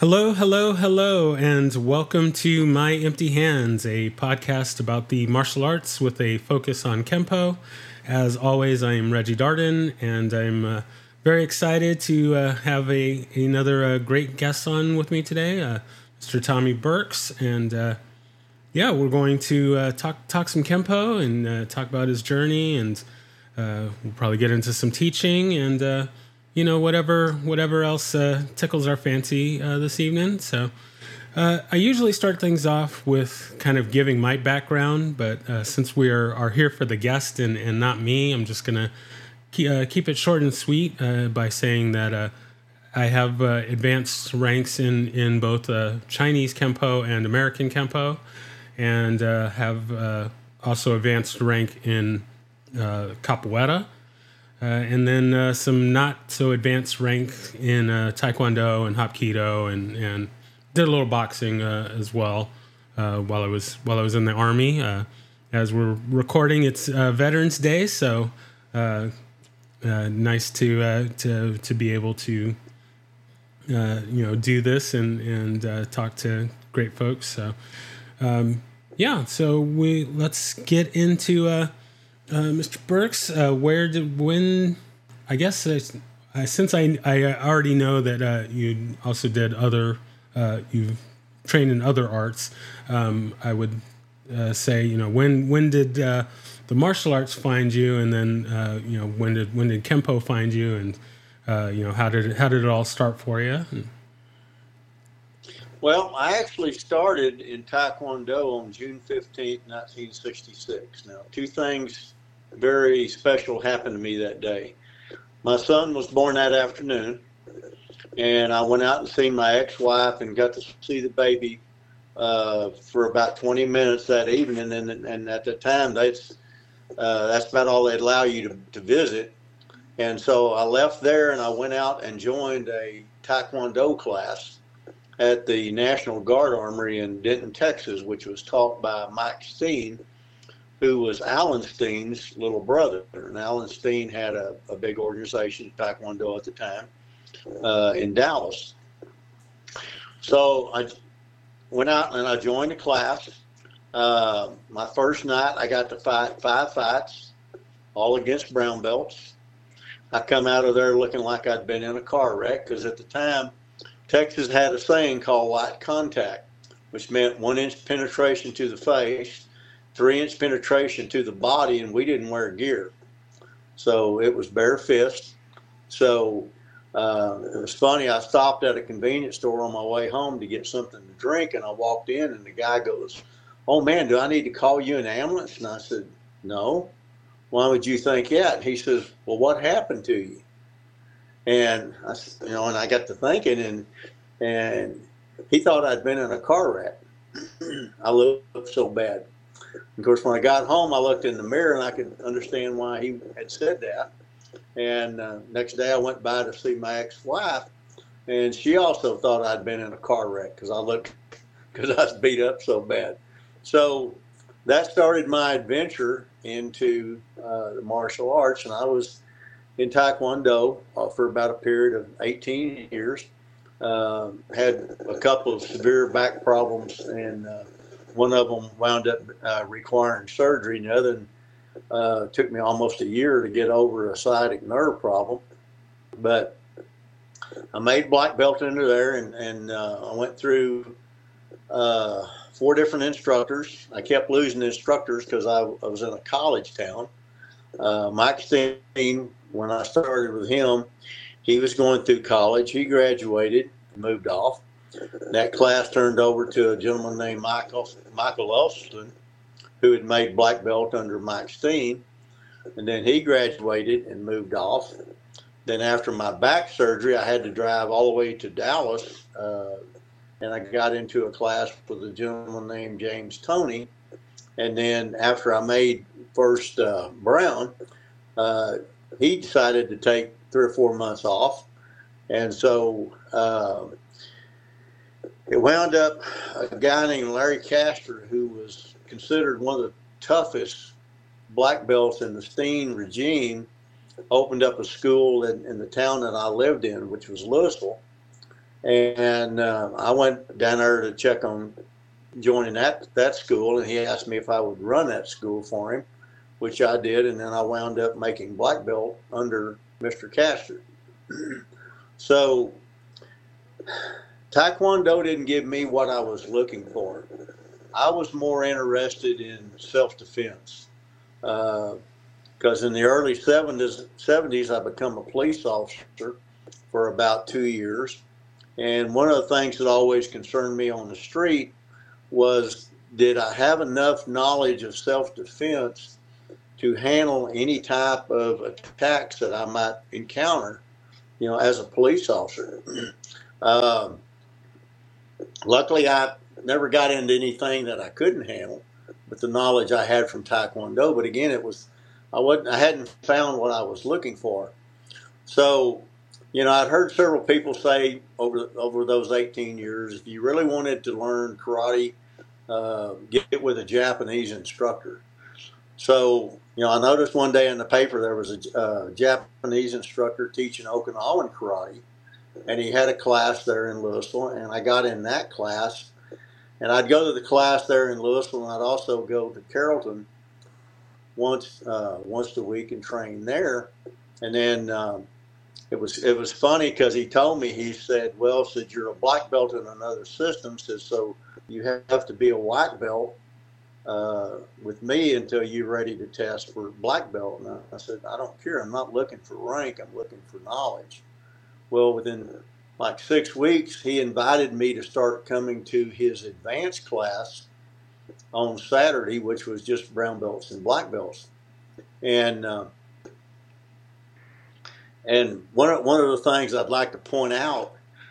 Hello, hello, hello, and welcome to My Empty Hands, a podcast about the martial arts with a focus on Kempo. As always, I am Reggie Darden, and I'm very excited to have another great guest on with me today, Mr. Tommy Burks, and we're going to talk some Kempo and talk about his journey, and we'll probably get into some teaching and whatever else tickles our fancy this evening. So I usually start things off with kind of giving my background, but since we are here for the guest and not me, I'm just going to keep it short and sweet by saying that I have advanced ranks in both Chinese Kempo and American Kempo, and have also advanced rank in Capoeira. And then some not so advanced rank in Taekwondo and Hapkido, and did a little boxing as well while I was in the Army. As we're recording, it's Veterans Day, so nice to be able to do this and talk to great folks. So so let's get into. Mr. Burks, since I already know that you also did you've trained in other arts, I would say, when did the martial arts find you, and then when did Kempo find you, and how did it all start for you? Well, I actually started in Taekwondo on June 15th, 1966. Now, two things very special happened to me that day. My son was born that afternoon, and I went out and seen my ex-wife and got to see the baby for about 20 minutes that evening. And at the time, that's about all they'd allow you to visit. And so I left there and I went out and joined a Taekwondo class at the National Guard Armory in Denton, Texas, which was taught by Mike Steen, who was Alan Steen's little brother. And Alan Steen had a big organization, Taekwondo at the time, in Dallas. So I went out and I joined the class. My first night, I got to fight 5 fights, all against brown belts. I come out of there looking like I'd been in a car wreck, because at the time, Texas had a saying called white contact, which meant 1-inch penetration to the face, 3-inch penetration to the body, and we didn't wear gear. So it was bare fist. So it was funny, I stopped at a convenience store on my way home to get something to drink, and I walked in and the guy goes, "Oh man, do I need to call you an ambulance?" And I said, "No." "Why would you think that?" He says, "Well, what happened to you?" And I got to thinking, and he thought I'd been in a car wreck. I looked so bad. Of course, when I got home, I looked in the mirror and I could understand why he had said that. And next day I went by to see my ex-wife, and she also thought I'd been in a car wreck because I was beat up so bad. So that started my adventure into the martial arts, and I was in Taekwondo for about a period of 18 years. Had a couple of severe back problems, and one of them wound up requiring surgery, and the other took me almost a year to get over a sciatic nerve problem. But I made black belt into there, and I went through 4 different instructors. I kept losing instructors because I was in a college town. Mike Steen, when I started with him, he was going through college. He graduated, moved off. That class turned over to a gentleman named Michael Elston, who had made black belt under Mike Steen. And then he graduated and moved off. Then after my back surgery, I had to drive all the way to Dallas, and I got into a class with a gentleman named James Toney. And then after I made first brown, he decided to take 3 or 4 months off. And so it wound up a guy named Larry Castor, who was considered one of the toughest black belts in the Steen regime, opened up a school in the town that I lived in, which was Louisville. And I went down there to check on joining that school, and he asked me if I would run that school for him, which I did, and then I wound up making black belt under Mr. Castor. So Taekwondo didn't give me what I was looking for. I was more interested in self-defense because in the early 70s, I became a police officer for about 2 years. And one of the things that always concerned me on the street was, did I have enough knowledge of self-defense to handle any type of attacks that I might encounter, as a police officer? Luckily, I never got into anything that I couldn't handle with the knowledge I had from Taekwondo. But again, I hadn't found what I was looking for. So, I'd heard several people say over those 18 years, if you really wanted to learn karate, get with a Japanese instructor. So, I noticed one day in the paper there was a Japanese instructor teaching Okinawan karate, and he had a class there in Louisville, and I got in that class. And I'd go to the class there in Louisville, and I'd also go to Carrollton once a week and train there. And then it was funny because he told me, he said, you're a black belt in another system, so you have to be a white belt with me until you're ready to test for black belt. And I said, I don't care. I'm not looking for rank. I'm looking for knowledge. Well, within like 6 weeks, he invited me to start coming to his advanced class on Saturday, which was just brown belts and black belts. And one of the things I'd like to point out,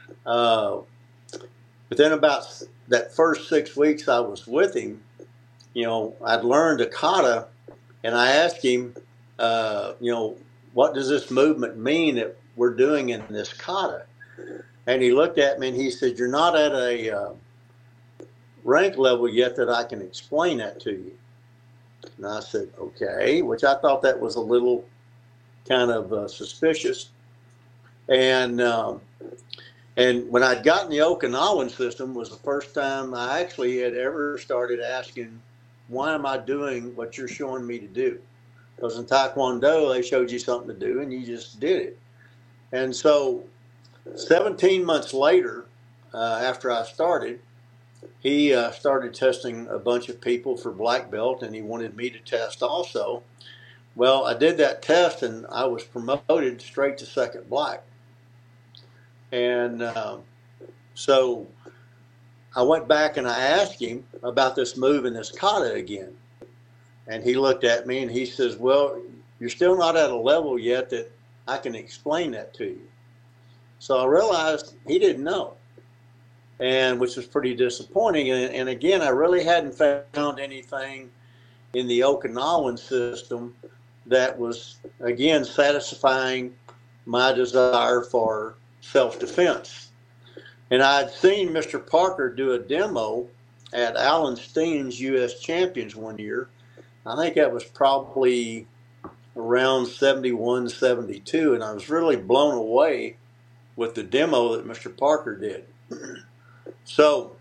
within about that first 6 weeks I was with him, I'd learned a kata, and I asked him, what does this movement mean that we're doing in this kata? And he looked at me and he said, you're not at a rank level yet that I can explain that to you. And I said, okay, which I thought that was a little kind of suspicious. And when I'd gotten the Okinawan system was the first time I actually had ever started asking, why am I doing what you're showing me to do? Because in Taekwondo, they showed you something to do and you just did it. And so 17 months later, after I started, he started testing a bunch of people for black belt, and he wanted me to test also. Well, I did that test, and I was promoted straight to second black. And so I went back and I asked him about this move in this kata again. And he looked at me and he says, well, you're still not at a level yet that I can explain that to you. So I realized he didn't know, and which was pretty disappointing. And again, I really hadn't found anything in the Okinawan system that was, again, satisfying my desire for self-defense. And I'd seen Mr. Parker do a demo at Alan Steen's U.S. Champions one year. I think that was probably around 71, 72, and I was really blown away with the demo that Mr. Parker did. So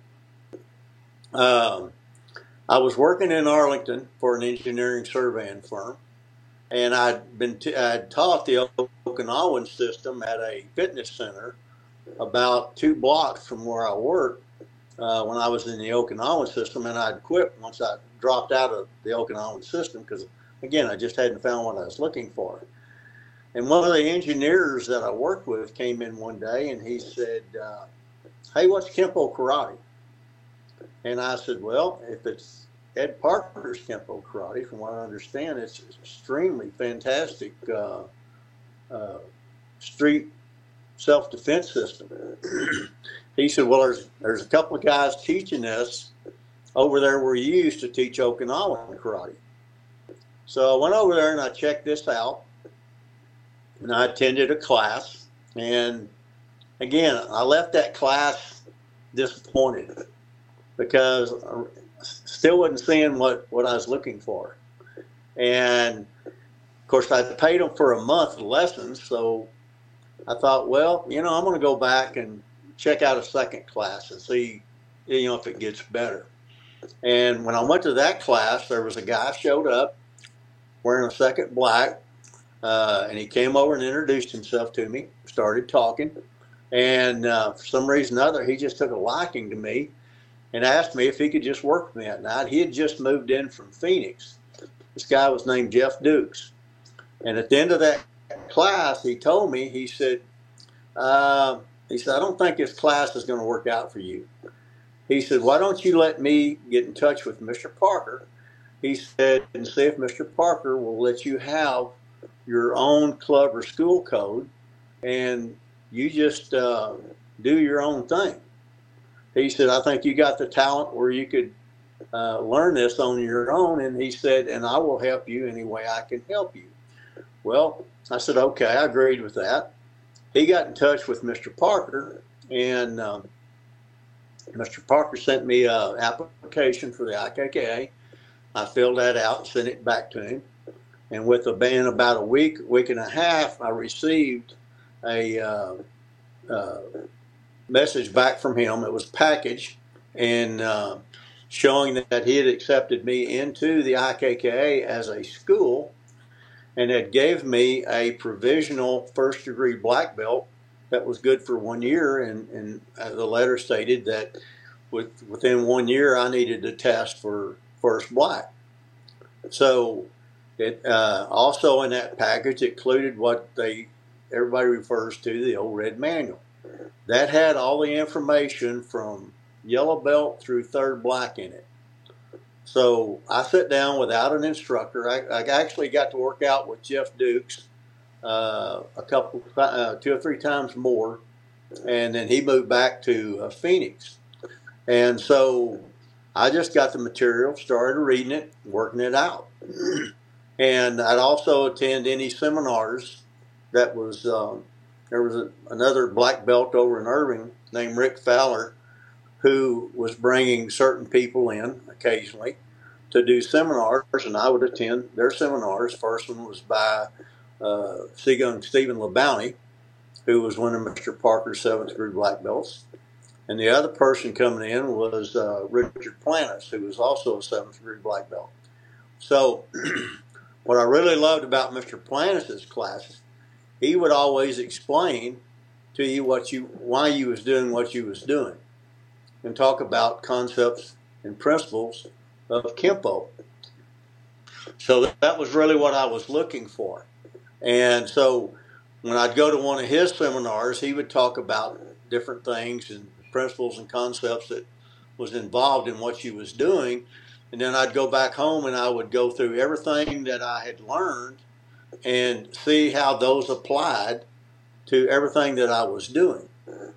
I was working in Arlington for an engineering surveying firm, and I'd taught the Okinawan system at a fitness center about 2 blocks from where I worked when I was in the Okinawan system, and I'd quit once I dropped out of the Okinawan system because, again, I just hadn't found what I was looking for. And one of the engineers that I worked with came in one day and he said, hey, what's Kempo Karate? And I said, well, if it's Ed Parker's Kempo Karate, from what I understand, it's an extremely fantastic street self-defense system. He said, well, there's a couple of guys teaching us over there where you used to teach Okinawan karate. So I went over there and I checked this out, and I attended a class. And again, I left that class disappointed because I still wasn't seeing what I was looking for. And of course, I paid them for a month of lessons. So I thought, well, I'm going to go back and check out a second class and see, if it gets better. And when I went to that class, there was a guy showed up wearing a second black, and he came over and introduced himself to me, started talking. And for some reason or other, he just took a liking to me and asked me if he could just work with me that night. He had just moved in from Phoenix. This guy was named Jeff Dukes. And at the end of that class, he told me, I don't think this class is going to work out for you. He said, why don't you let me get in touch with Mr. Parker? He said, and see if Mr. Parker will let you have your own club or school code, and you just do your own thing. He said, I think you got the talent where you could learn this on your own. And he said, and I will help you any way I can help you. Well, I said, okay, I agreed with that. He got in touch with Mr. Parker, and Mr. Parker sent me an application for the IKKA. I filled that out and sent it back to him. And with about a week and a half, I received a message back from him. It was packaged and showing that he had accepted me into the IKKA as a school, and had gave me a provisional first degree black belt that was good for 1 year. And the letter stated that within 1 year I needed to test for first black. So it also in that package included what everybody refers to the old red manual. That had all the information from yellow belt through third black in it. So I sat down without an instructor. I actually got to work out with Jeff Dukes two or three times more, and then he moved back to Phoenix. And so I just got the material, started reading it, working it out. And I'd also attend any seminars that was, there was another black belt over in Irving named Rick Fowler, who was bringing certain people in occasionally to do seminars, and I would attend their seminars. First one was by Stephen LeBounty, who was one of Mr. Parker's 7th degree black belts. And the other person coming in was Richard Plantis, who was also a 7th degree black belt. So what I really loved about Mr. Plantis' classes, he would always explain to you why you was doing what you was doing, and talk about concepts and principles of Kempo. So that was really what I was looking for. And so when I'd go to one of his seminars, he would talk about different things and principles and concepts that was involved in what you was doing. And then I'd go back home and I would go through everything that I had learned and see how those applied to everything that I was doing.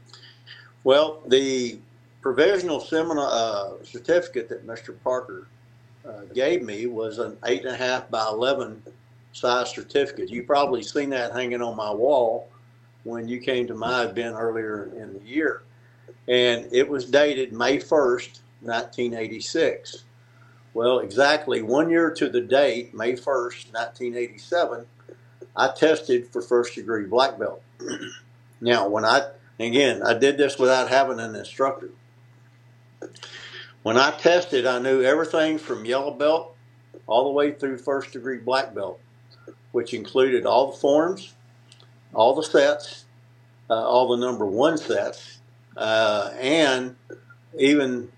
Well, the provisional certificate that Mr. Parker gave me was an 8.5 by 11 size certificate. You probably seen that hanging on my wall when you came to my event earlier in the year. And it was dated May 1st, 1986. Well, exactly 1 year to the date, May 1st, 1987, I tested for first degree black belt. Now, I did this without having an instructor. When I tested, I knew everything from yellow belt all the way through first degree black belt, which included all the forms, all the sets, all the number 1 sets, and even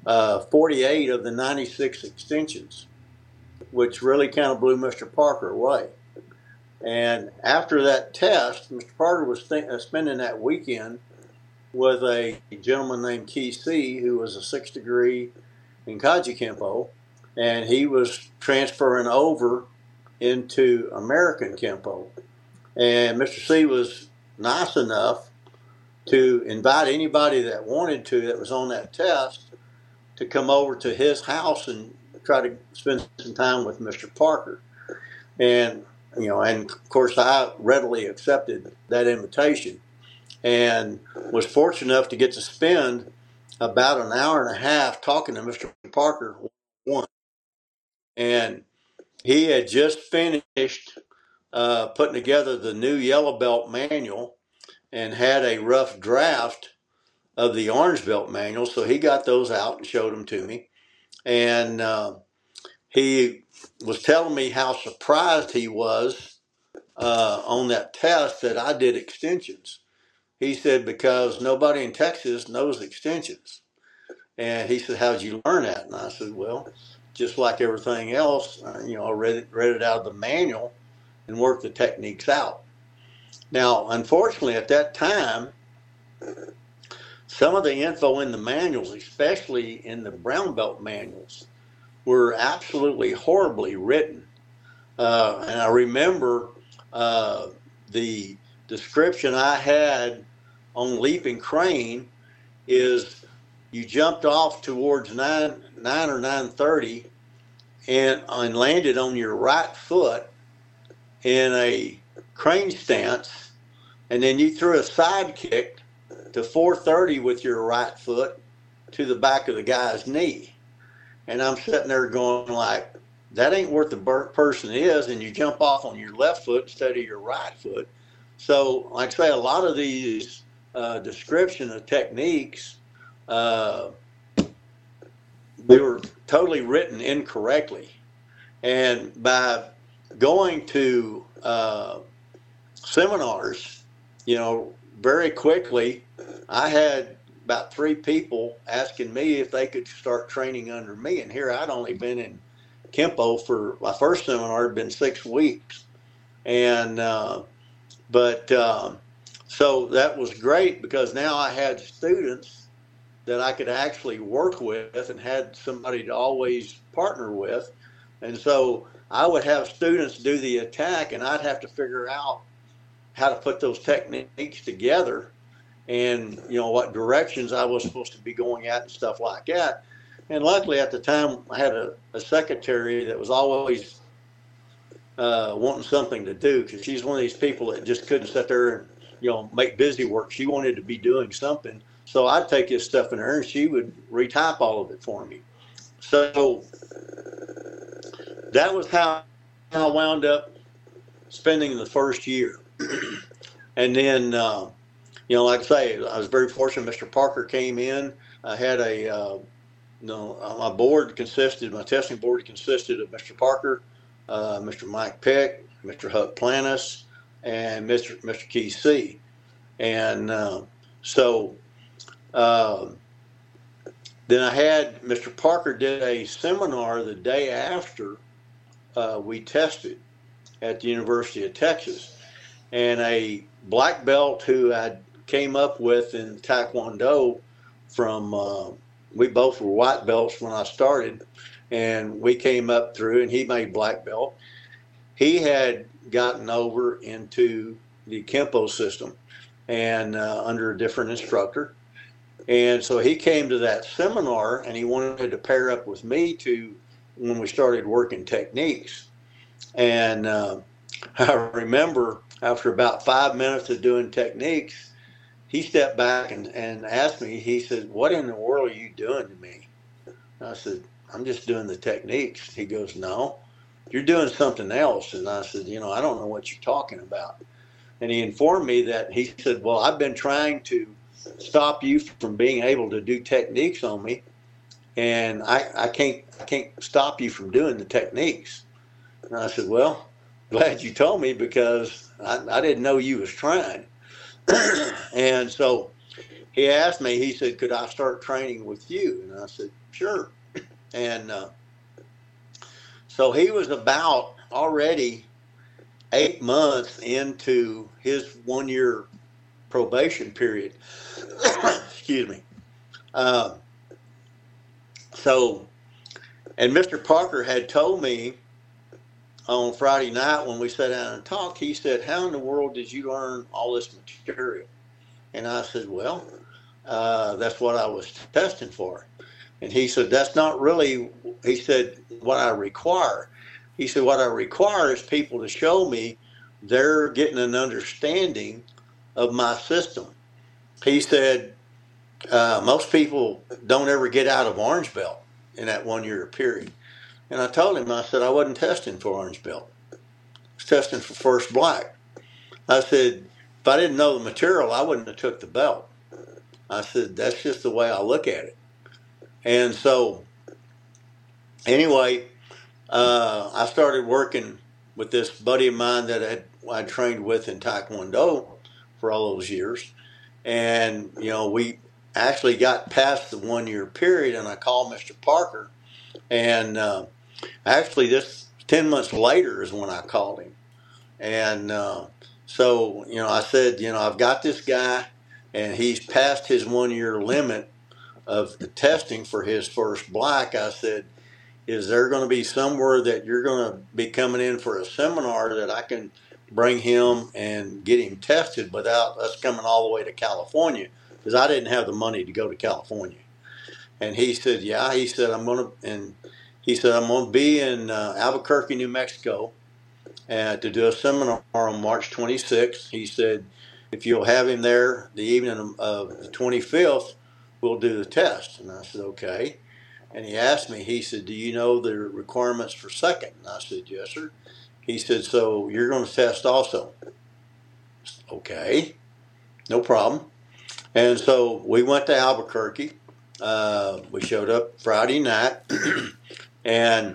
48 of the 96 extensions, which really kind of blew Mr. Parker away. And after that test, Mr. Parker was spending that weekend with a gentleman named Keith C., who was a 6th degree in Kaji Kempo, and he was transferring over into American Kempo. And Mr. C was nice enough to invite anybody that wanted to, that was on that test, to come over to his house and try to spend some time with Mr. Parker. And, and of course I readily accepted that invitation and was fortunate enough to get to spend about an hour and a half talking to Mr. Parker one. And he had just finished putting together the new yellow belt manual and had a rough draft of the Orange Belt manual. So he got those out and showed them to me. And he was telling me how surprised he was on that test that I did extensions. He said, because nobody in Texas knows extensions. And he said, how'd you learn that? And I said, well, just like everything else, I read it out of the manual and worked the techniques out. Now, unfortunately, at that time, some of the info in the manuals, especially in the brown belt manuals, were absolutely horribly written. And I remember the description I had on leaping crane is you jumped off towards 9 or 9:30 and landed on your right foot in a crane stance, and then you threw a side kick to 430 with your right foot to the back of the guy's knee. And I'm sitting there going like, that ain't what the person is, and you jump off on your left foot instead of your right foot. So, like I say, a lot of these description of techniques, they were totally written incorrectly. And by going to seminars, very quickly, I had about 3 people asking me if they could start training under me. And here I'd only been in Kempo for my first seminar had been 6 weeks. And, so that was great because now I had students that I could actually work with and had somebody to always partner with. And so I would have students do the attack and I'd have to figure out how to put those techniques together and, what directions I was supposed to be going at and stuff like that. And luckily at the time I had a secretary that was always wanting something to do because she's one of these people that just couldn't sit there and, make busy work. She wanted to be doing something. So I'd take this stuff in her and she would retype all of it for me. So that was how I wound up spending the first year. And then, like I say, I was very fortunate. Mr. Parker came in. I had my board consisted, my testing board consisted of Mr. Parker, Mr. Mike Peck, Mr. Huck Planis, and Mr. Keith C. And then I had Mr. Parker did a seminar the day after we tested at the University of Texas. And a black belt who I came up with in Taekwondo from, we both were white belts when I started, and we came up through, and he made black belt. He had gotten over into the Kempo system and under a different instructor. And so he came to that seminar and he wanted to pair up with me when we started working techniques. And I remember after about 5 minutes of doing techniques, he stepped back and asked me, he said, what in the world are you doing to me? And I said, I'm just doing the techniques. He goes, no, you're doing something else. And I said, I don't know what you're talking about. And he informed me that he said, well, I've been trying to stop you from being able to do techniques on me. And I can't stop you from doing the techniques. And I said, well, glad you told me because I didn't know you was trying. And so he asked me, he said, could I start training with you? And I said, sure. And so he was about already 8 months into his 1-year probation period. Excuse me. And Mr. Parker had told me on Friday night when we sat down and talked, he said, how in the world did you learn all this material? And I said, well, that's what I was testing for. And he said, that's not really, he said, what I require. He said, what I require is people to show me they're getting an understanding of my system. He said, most people don't ever get out of orange belt in that 1-year period. And I told him, I said, I wasn't testing for orange belt. I was testing for first black. I said, if I didn't know the material, I wouldn't have took the belt. I said, that's just the way I look at it. And so, anyway, I started working with this buddy of mine that I trained with in Taekwondo for all those years. And, we actually got past the 1 year period, and I called Mr. Parker. And actually, this 10 months later is when I called him. And so, I said, I've got this guy, and he's passed his 1 year limit of the testing for his first black. I said, is there going to be somewhere that you're going to be coming in for a seminar that I can bring him and get him tested without us coming all the way to California? Because I didn't have the money to go to California. And he said, yeah. He said, I'm going to be in Albuquerque, New Mexico, to do a seminar on March 26th. He said, if you'll have him there the evening of the 25th, we'll do the test. And I said, okay. And he asked me, he said, do you know the requirements for second? And I said, yes, sir. He said, so you're going to test also? Okay, no problem. And so we went to Albuquerque. We showed up Friday night. And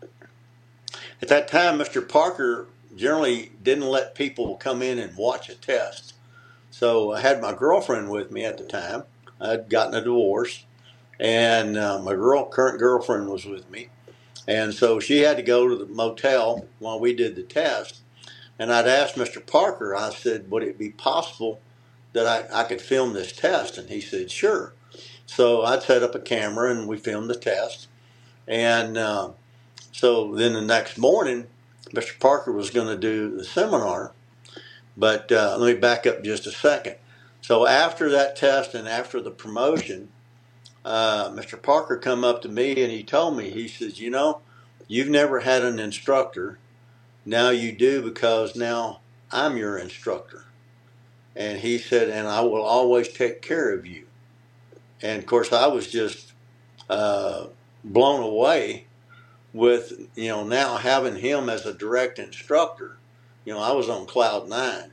at that time, Mr. Parker generally didn't let people come in and watch a test. So I had my girlfriend with me at the time. I'd gotten a divorce. And my current girlfriend was with me. And so she had to go to the motel while we did the test. And I'd asked Mr. Parker, I said, would it be possible that I could film this test? And he said, sure. So I'd set up a camera and we filmed the test. And so then the next morning, Mr. Parker was going to do the seminar. But let me back up just a second. So after that test and after the promotion, Mr. Parker come up to me and he told me, he says, you've never had an instructor. Now you do, because now I'm your instructor. And he said, and I will always take care of you. And of course, I was just blown away with, now having him as a direct instructor. I was on cloud nine.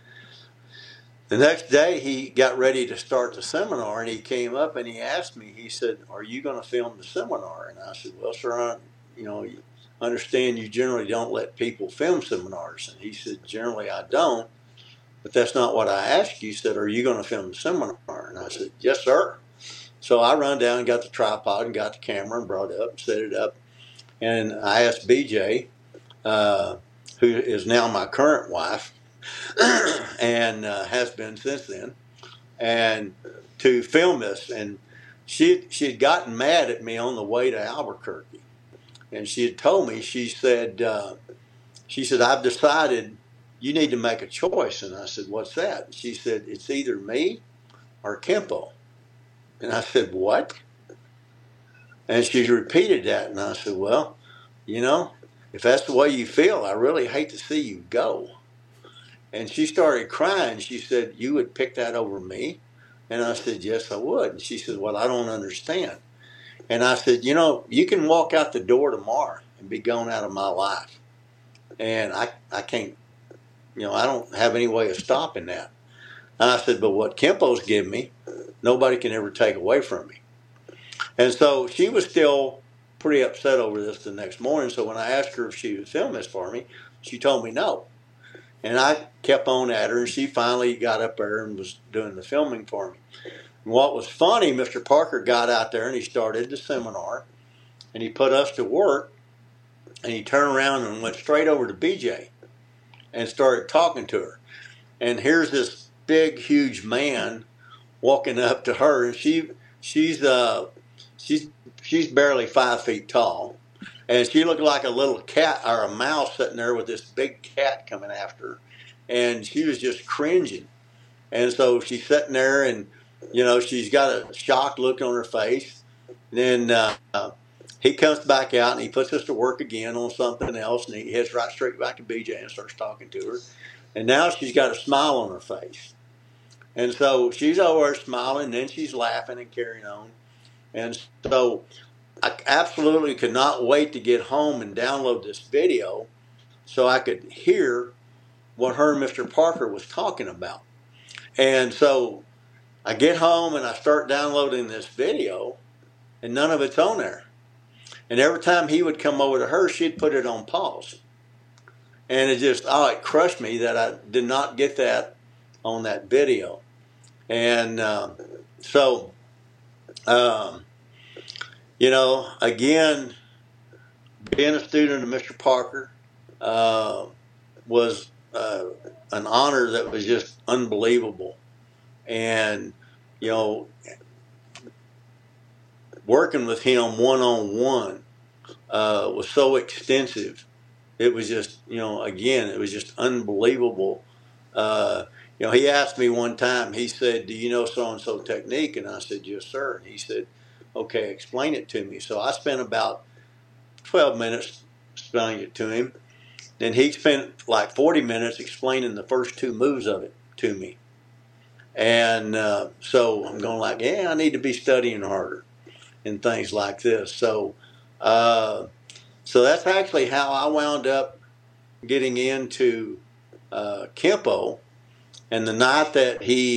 The next day, he got ready to start the seminar, and he came up and he asked me, he said, are you going to film the seminar? And I said, well, sir, I understand you generally don't let people film seminars. And he said, generally I don't, but that's not what I asked you. He said, are you going to film the seminar? And I said, yes, sir. So I run down and got the tripod and got the camera and brought it up and set it up. And I asked BJ, who is now my current wife, and has been since then, and to film this. And she had gotten mad at me on the way to Albuquerque, and she had told me, she said, I've decided you need to make a choice. And I said, what's that? She said, it's either me or Kempo. And I said, what? And she repeated that, and I said, well, if that's the way you feel, I really hate to see you go. And she started crying. She said, you would pick that over me? And I said, yes, I would. And she said, well, I don't understand. And I said, you can walk out the door tomorrow and be gone out of my life. And I can't, I don't have any way of stopping that. And I said, but what Kempo's given me, nobody can ever take away from me. And so she was still pretty upset over this the next morning. So when I asked her if she would film this for me, she told me no. And I kept on at her, and she finally got up there and was doing the filming for me. And what was funny, Mr. Parker got out there and he started the seminar, and he put us to work, and he turned around and went straight over to BJ and started talking to her. And here's this big, huge man walking up to her, and she's barely 5 feet tall. And she looked like a little cat or a mouse sitting there with this big cat coming after her. And she was just cringing. And so she's sitting there and, she's got a shocked look on her face. And then he comes back out and he puts us to work again on something else. And he heads right straight back to BJ and starts talking to her. And now she's got a smile on her face. And so she's over there smiling, and then she's laughing and carrying on. And so I absolutely could not wait to get home and download this video so I could hear what her and Mr. Parker was talking about. And so I get home and I start downloading this video, and none of it's on there. And every time he would come over to her, she'd put it on pause. And it crushed me that I did not get that on that video. And again, being a student of Mr. Parker was an honor that was just unbelievable. And, working with him one-on-one was so extensive. It was just, again, it was just unbelievable. He asked me one time, he said, "Do you know so-and-so technique?" And I said, "Yes, sir." And he said, "Okay, explain it to me." So I spent about 12 minutes explaining it to him. Then he spent like 40 minutes explaining the first two moves of it to me. And so I'm going like, yeah, I need to be studying harder and things like this. So that's actually how I wound up getting into Kempo. And the night that he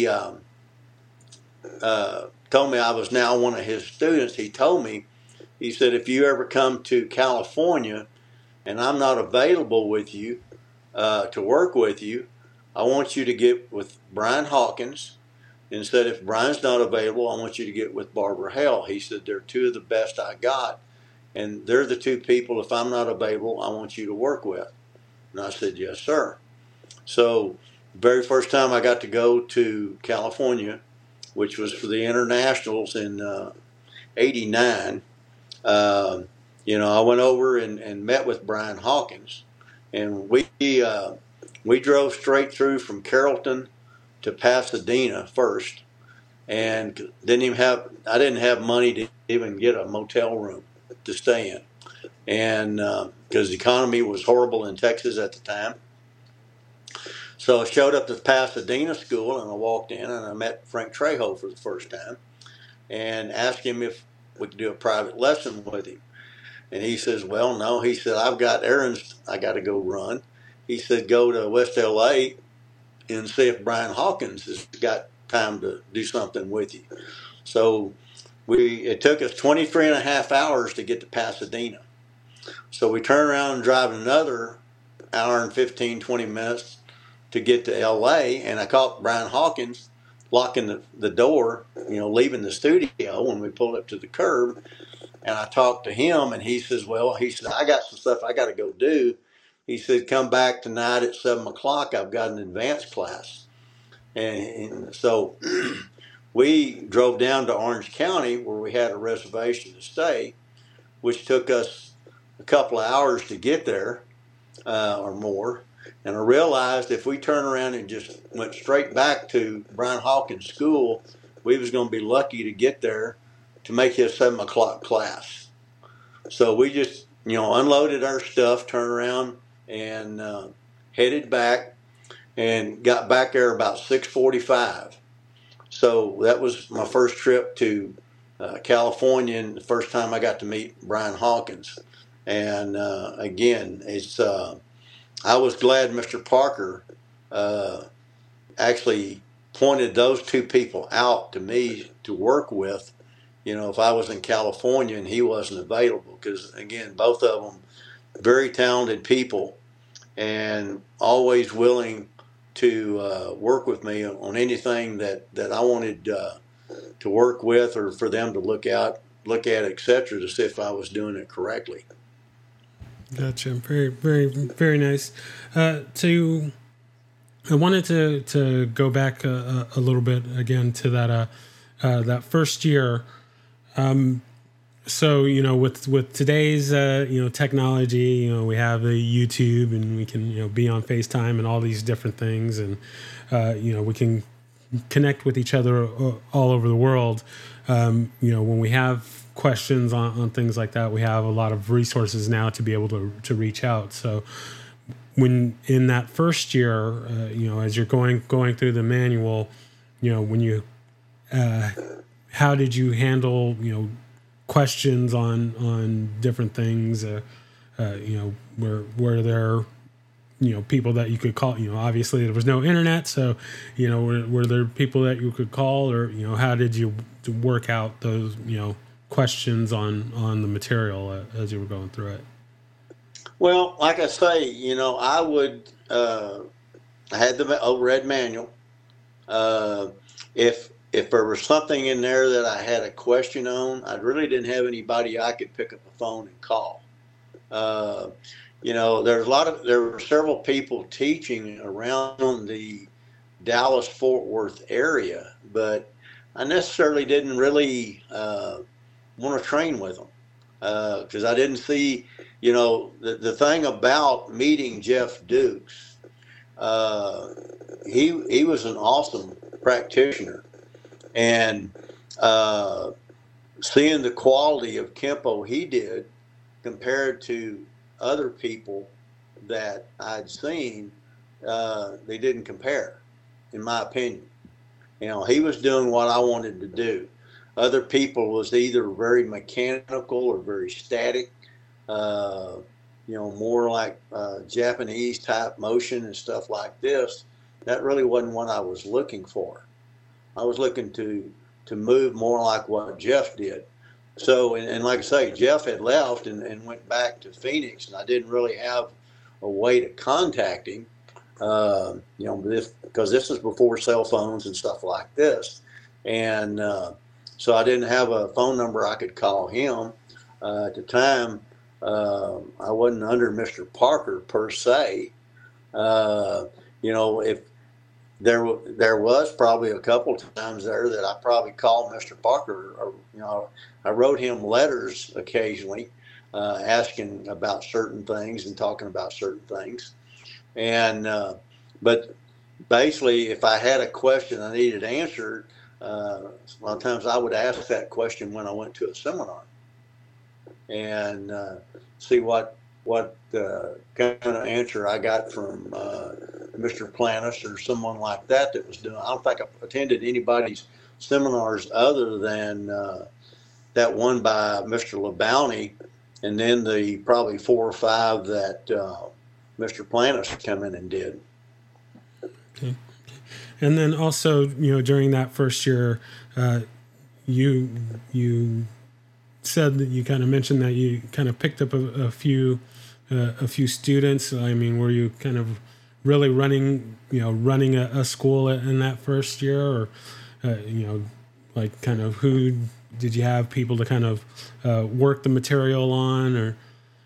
told me I was now one of his students, he told me, he said, "If you ever come to California and I'm not available with you to work with you, I want you to get with Brian Hawkins. And said, if Brian's not available, I want you to get with Barbara Hale." He said, "They're two of the best I got. And they're the two people, if I'm not available, I want you to work with." And I said, "Yes, sir." So very first time I got to go to California, which was for the internationals in '89, I went over and met with Brian Hawkins, and we drove straight through from Carrollton to Pasadena first, and I didn't have money to even get a motel room to stay in, and because the economy was horrible in Texas at the time. So I showed up to the Pasadena school, and I walked in, and I met Frank Trejo for the first time and asked him if we could do a private lesson with him. And he says, "Well, no." He said, "I've got errands I got to go run." He said, "Go to West LA and see if Brian Hawkins has got time to do something with you." So it took us 23 and a half hours to get to Pasadena. So we turned around and drive another hour and 15, 20 minutes to get to LA, and I caught Brian Hawkins locking the door, leaving the studio when we pulled up to the curb. And I talked to him, and he says, "I got some stuff I got to go do." He said, "Come back tonight at 7 o'clock. I've got an advanced class." And so we drove down to Orange County, where we had a reservation to stay, which took us a couple of hours to get there or more. And I realized if we turned around and just went straight back to Brian Hawkins' school, we was going to be lucky to get there to make his 7 o'clock class. So we just, unloaded our stuff, turned around, and headed back, and got back there about 6:45. So that was my first trip to California, and the first time I got to meet Brian Hawkins. And again, I was glad Mr. Parker actually pointed those two people out to me to work with, if I was in California and he wasn't available. Because, again, both of them very talented people and always willing to work with me on anything that I wanted to work with, or for them to look at, etc., to see if I was doing it correctly. Gotcha. Very, very, very nice. I wanted to go back a little bit again to that first year. So with today's technology, we have the YouTube, and we can be on FaceTime and all these different things, and we can connect with each other all over the world. When we have questions on things like that, we have a lot of resources now to be able to reach out. So when in that first year, as you're going through the manual, when you how did you handle questions on different things? Were there people that you could call? Obviously there was no internet, so were there people that you could call, or how did you work out those questions on the material as you were going through it? Well, like I say, I would. I had the red manual. If there was something in there that I had a question on, I really didn't have anybody I could pick up the phone and call. There were several people teaching around the Dallas Fort Worth area, but I necessarily didn't really want to train with them because I didn't see, the thing about meeting Jeff Dukes. He was an awesome practitioner, and seeing the quality of Kempo he did compared to other people that I'd seen, they didn't compare, in my opinion. He was doing what I wanted to do. Other people was either very mechanical or very static, more like Japanese type motion and stuff like this. That really wasn't what I was looking for. I was looking to move more like what Jeff did. So, and like I say, Jeff had left and went back to Phoenix, and I didn't really have a way to contact him, because this was before cell phones and stuff like this. And so I didn't have a phone number I could call him. At the time, I wasn't under Mr. Parker per se. If there was probably a couple times there that I probably called Mr. Parker, or I wrote him letters occasionally, asking about certain things and talking about certain things. And but basically, if I had a question I needed answered, a lot of times I would ask that question when I went to a seminar and see what kind of answer I got from Mr. Planis or someone like that was doing. I don't think I attended anybody's seminars other than that one by Mr. LeBounty, and then the probably 4 or 5 that Mr. Planis come in and did. Okay. And then also, during that first year, you said that you kind of mentioned that you kind of picked up a few students. I mean, were you kind of really running a school in that first year, or like kind of who did you have people to kind of work the material on, or?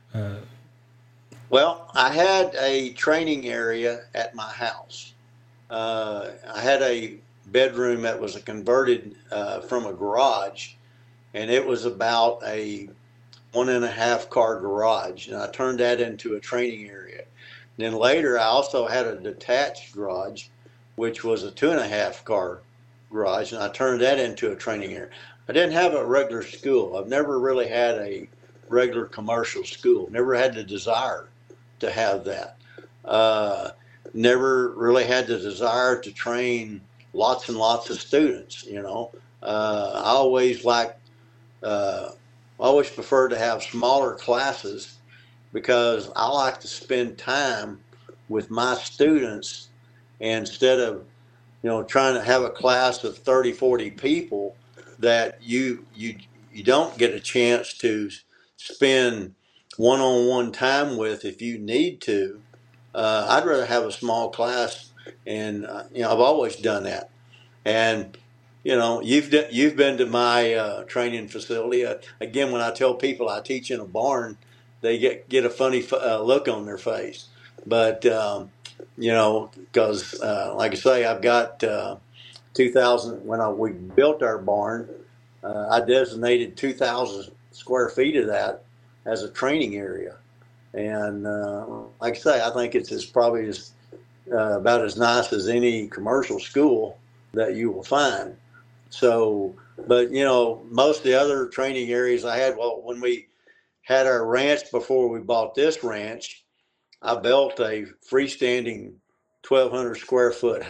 Well, I had a training area at my house. I had a bedroom that was converted from a garage, and it was about a 1.5 car garage, and I turned that into a training area. And then later, I also had a detached garage, which was a 2.5 car garage, and I turned that into a training area. I didn't have a regular school. I've never really had a regular commercial school. Never had the desire to have that. Never really had the desire to train lots and lots of students. I always preferred to have smaller classes because I like to spend time with my students instead of, trying to have a class of 30, 40 people that you don't get a chance to spend one-on-one time with if you need to. I'd rather have a small class, and I've always done that. And you've been to my training facility. Again, when I tell people I teach in a barn, they get a funny look on their face. But because like I say, I've got 2,000. When we built our barn, I designated 2,000 square feet of that as a training area. And like I say, I think it's probably about as nice as any commercial school that you will find. So, but most of the other training areas I had, when we had our ranch before we bought this ranch, I built a freestanding 1,200 square foot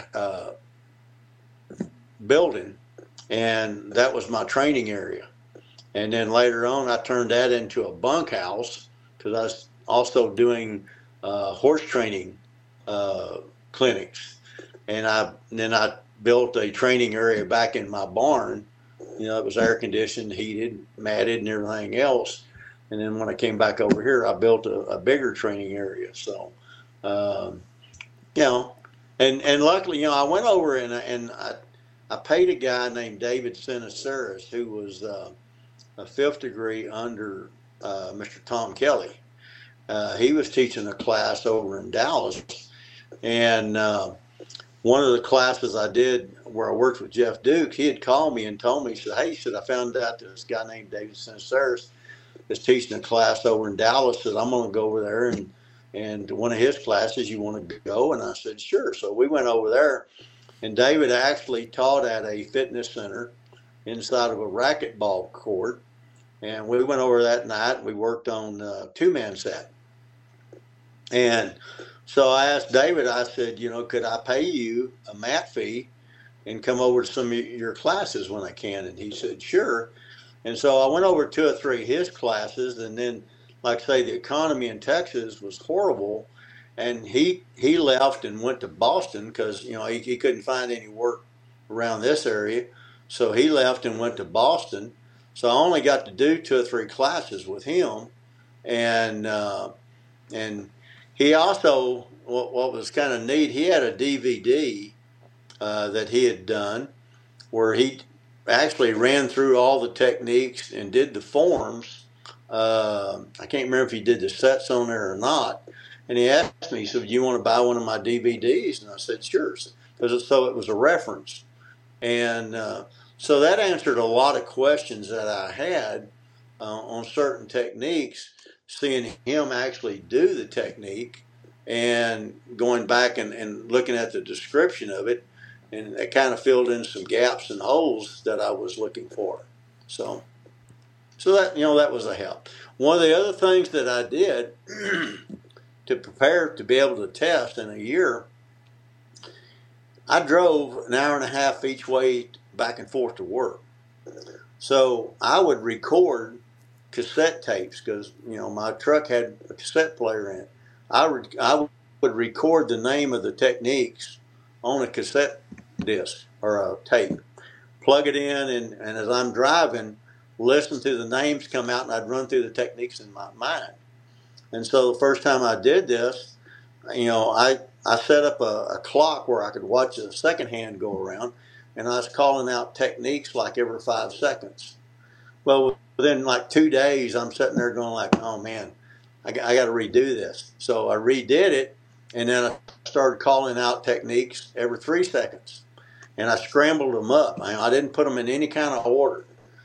building, and that was my training area. And then later on, I turned that into a bunkhouse because I was also doing horse training clinics. And then I built a training area back in my barn. It was air conditioned, heated, matted, and everything else. And then when I came back over here, I built a bigger training area. So, um, you know, and luckily, I went over and I paid a guy named David Sinaceris, who was a fifth degree under Mr. Tom Kelly. He was teaching a class over in Dallas, and one of the classes I did where I worked with Jeff Duke, he had called me and told me, he said, "Hey," he said, "I found out this guy named David Sinaceris is teaching a class over in Dallas. Said I'm going to go over there and one of his classes. You want to go?" And I said, "Sure." So we went over there, and David actually taught at a fitness center inside of a racquetball court. And we went over that night. We worked on two-man set. And so I asked David, I said, "Could I pay you a mat fee and come over to some of your classes when I can?" And he said, "Sure." And so I went over two or three of his classes. And then, like I say, the economy in Texas was horrible. And he left and went to Boston because, he couldn't find any work around this area. So he left and went to Boston. So I only got to do two or three classes with him. And he also, what was kind of neat, he had a DVD that he had done where he actually ran through all the techniques and did the forms. I can't remember if he did the sets on there or not. And he asked me, he said, "Do you want to buy one of my DVDs?" And I said, "Sure." So it was a reference. And so that answered a lot of questions that I had on certain techniques, seeing him actually do the technique and going back and looking at the description of it. And it kind of filled in some gaps and holes that I was looking for. So that, that was a help. One of the other things that I did to prepare to be able to test in a year, I drove an hour and a half each way back and forth to work. So I would record cassette tapes because, my truck had a cassette player in it. I would record the name of the techniques on a cassette disc or a tape, plug it in, and as I'm driving, listen to the names come out, and I'd run through the techniques in my mind. And so the first time I did this, I set up a clock where I could watch the second hand go around, and I was calling out techniques like every 5 seconds. Well, within like 2 days, I'm sitting there going like, "Oh man, I got to redo this." So I redid it, and then I started calling out techniques every 3 seconds, and I scrambled them up. I didn't put them in any kind of order.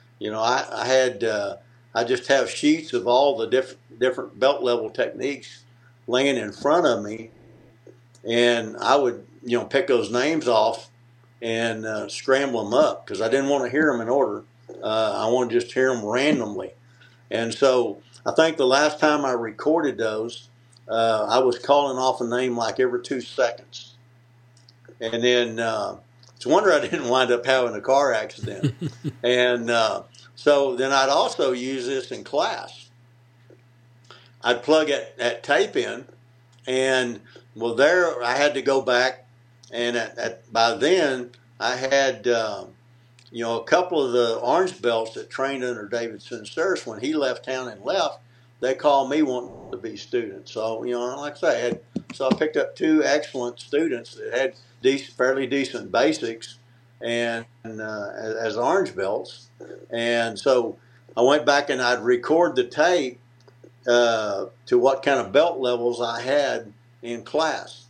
I just have sheets of all the different belt level techniques laying in front of me, and I would pick those names off and scramble them up because I didn't want to hear them in order. I wanted to just hear them randomly. And so I think the last time I recorded those, I was calling off a name like every 2 seconds. And then it's a wonder I didn't wind up having a car accident. And so then I'd also use this in class. I'd plug that tape in, and well, there I had to go back, and by then I had a couple of the orange belts that trained under David Sinaceris. When he left town and left, they called me wanting to be students. So like I say, I picked up 2 excellent students that had fairly decent basics and as orange belts. And so I went back and I'd record the tape to what kind of belt levels I had in class.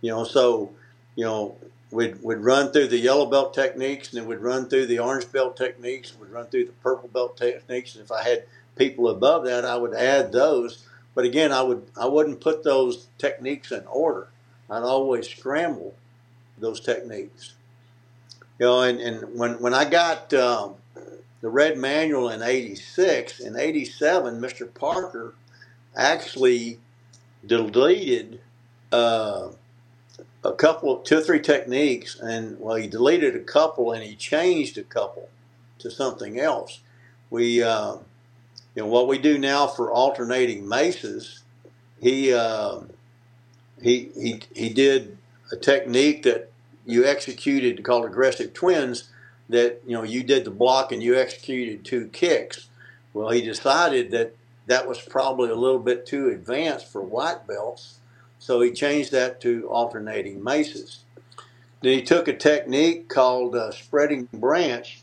We'd run through the yellow belt techniques, and then we'd run through the orange belt techniques, and we'd run through the purple belt techniques. And if I had people above that, I would add those. But again, I wouldn't put those techniques in order. I'd always scramble those techniques. And when I got the red manual in '86, in '87, Mr. Parker actually deleted a couple, 2 or 3 techniques, and he deleted a couple and he changed a couple to something else. We, what we do now for alternating maces, he he did a technique that you executed called aggressive twins, that you did the block and you executed 2 kicks. Well, he decided that that was probably a little bit too advanced for white belts, so he changed that to alternating maces. Then he took a technique called spreading branch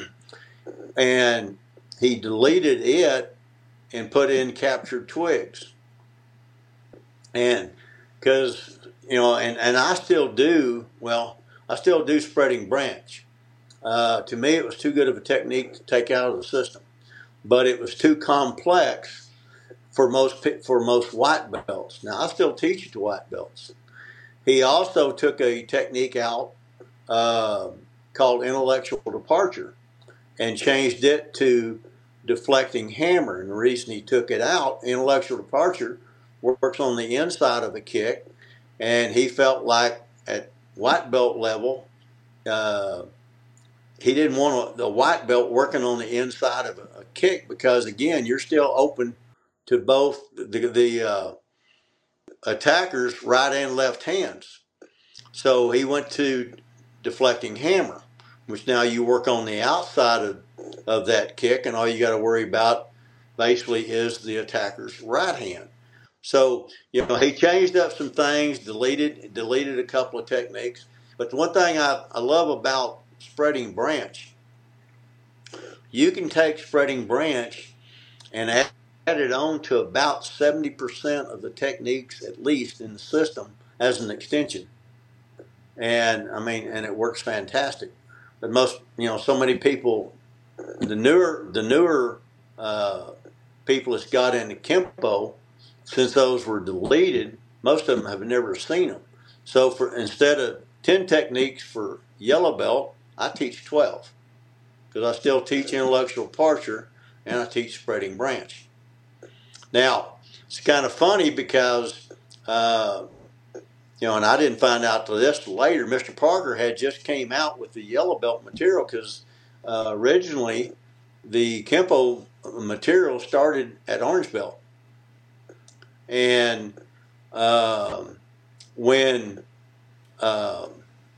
and he deleted it and put in captured twigs. And because, and I still do spreading branch. To me, it was too good of a technique to take out of the system, but it was too complex for most white belts. Now, I still teach it to white belts. He also took a technique out called intellectual departure and changed it to deflecting hammer. And the reason he took it out, intellectual departure works on the inside of a kick, and he felt like at white belt level, he didn't want the white belt working on the inside of a kick because, again, you're still open to both the attacker's right and left hands. So he went to deflecting hammer, which now you work on the outside of that kick, and all you got to worry about basically is the attacker's right hand. So, he changed up some things, deleted a couple of techniques. But the one thing I love about spreading branch, you can take spreading branch and add it on to about 70% of the techniques, at least in the system, as an extension. And it works fantastic. But most, so many people, the newer people that's got into Kempo, since those were deleted, most of them have never seen them. So instead of 10 techniques for yellow belt, I teach 12, because I still teach intellectual departure and I teach spreading branch. Now, it's kind of funny because, and I didn't find out this later, Mr. Parker had just came out with the yellow belt material, because originally the Kempo material started at orange belt. And when the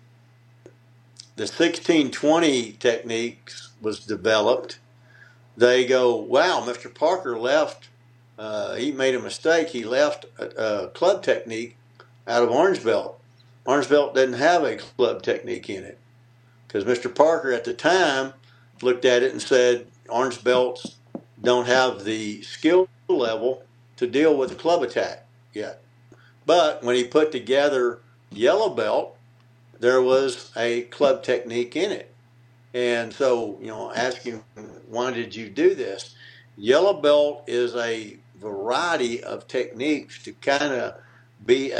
1620 techniques was developed, they go, wow, Mr. Parker left, he made a mistake. He left a club technique out of orange belt. Orange belt doesn't have a club technique in it, because Mr. Parker at the time looked at it and said orange belts don't have the skill level to deal with the club attack yet. But when he put together yellow belt, there was a club technique in it. And so, asking, why did you do this? Yellow belt is a variety of techniques to kind of be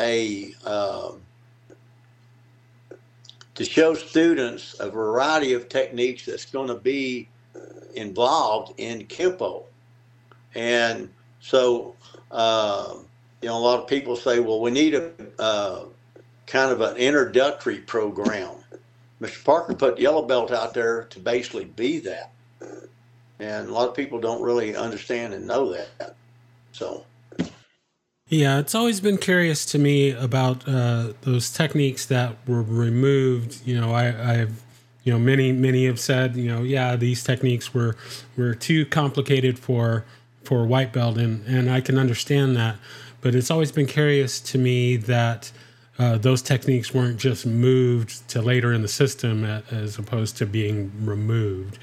to show students a variety of techniques that's going to be involved in Kempo. And so, a lot of people say, well, we need a kind of an introductory program. Mr. Parker put yellow belt out there to basically be that. And a lot of people don't really understand and know that. So, yeah, it's always been curious to me about those techniques that were removed. I've many have said, these techniques were too complicated for white belt, and I can understand that. But it's always been curious to me that those techniques weren't just moved to later in the system as opposed to being removed.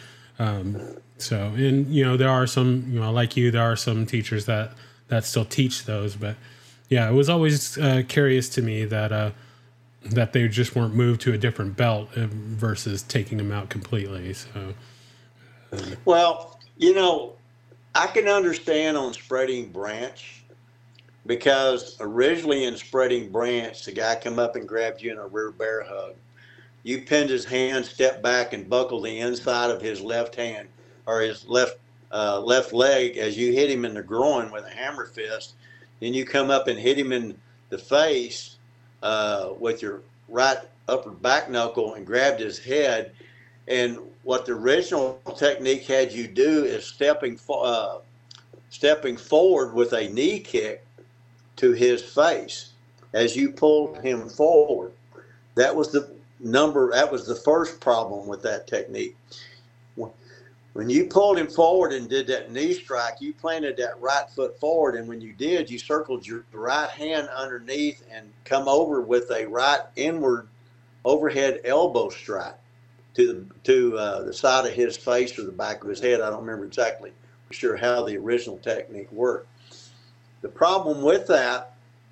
There are some, like you, there are some teachers that still teach those. But yeah, it was always curious to me that they just weren't moved to a different belt versus taking them out completely. So, well, I can understand on spreading branch, because originally in spreading branch, the guy come up and grabbed you in a rear bear hug. You pinned his hand, stepped back, and buckled the inside of his left hand or his left leg as you hit him in the groin with a hammer fist. Then you come up and hit him in the face with your right upper back knuckle and grabbed his head. And what the original technique had you do is stepping forward with a knee kick to his face. as you pulled him forward. That was the first problem with that technique. When you pulled him forward and did that knee strike, you planted that right foot forward, and when you did, you circled your right hand underneath and come over with a right inward overhead elbow strike to the side of his face or the back of his head. I don't remember exactly sure how the original technique worked. The problem with that,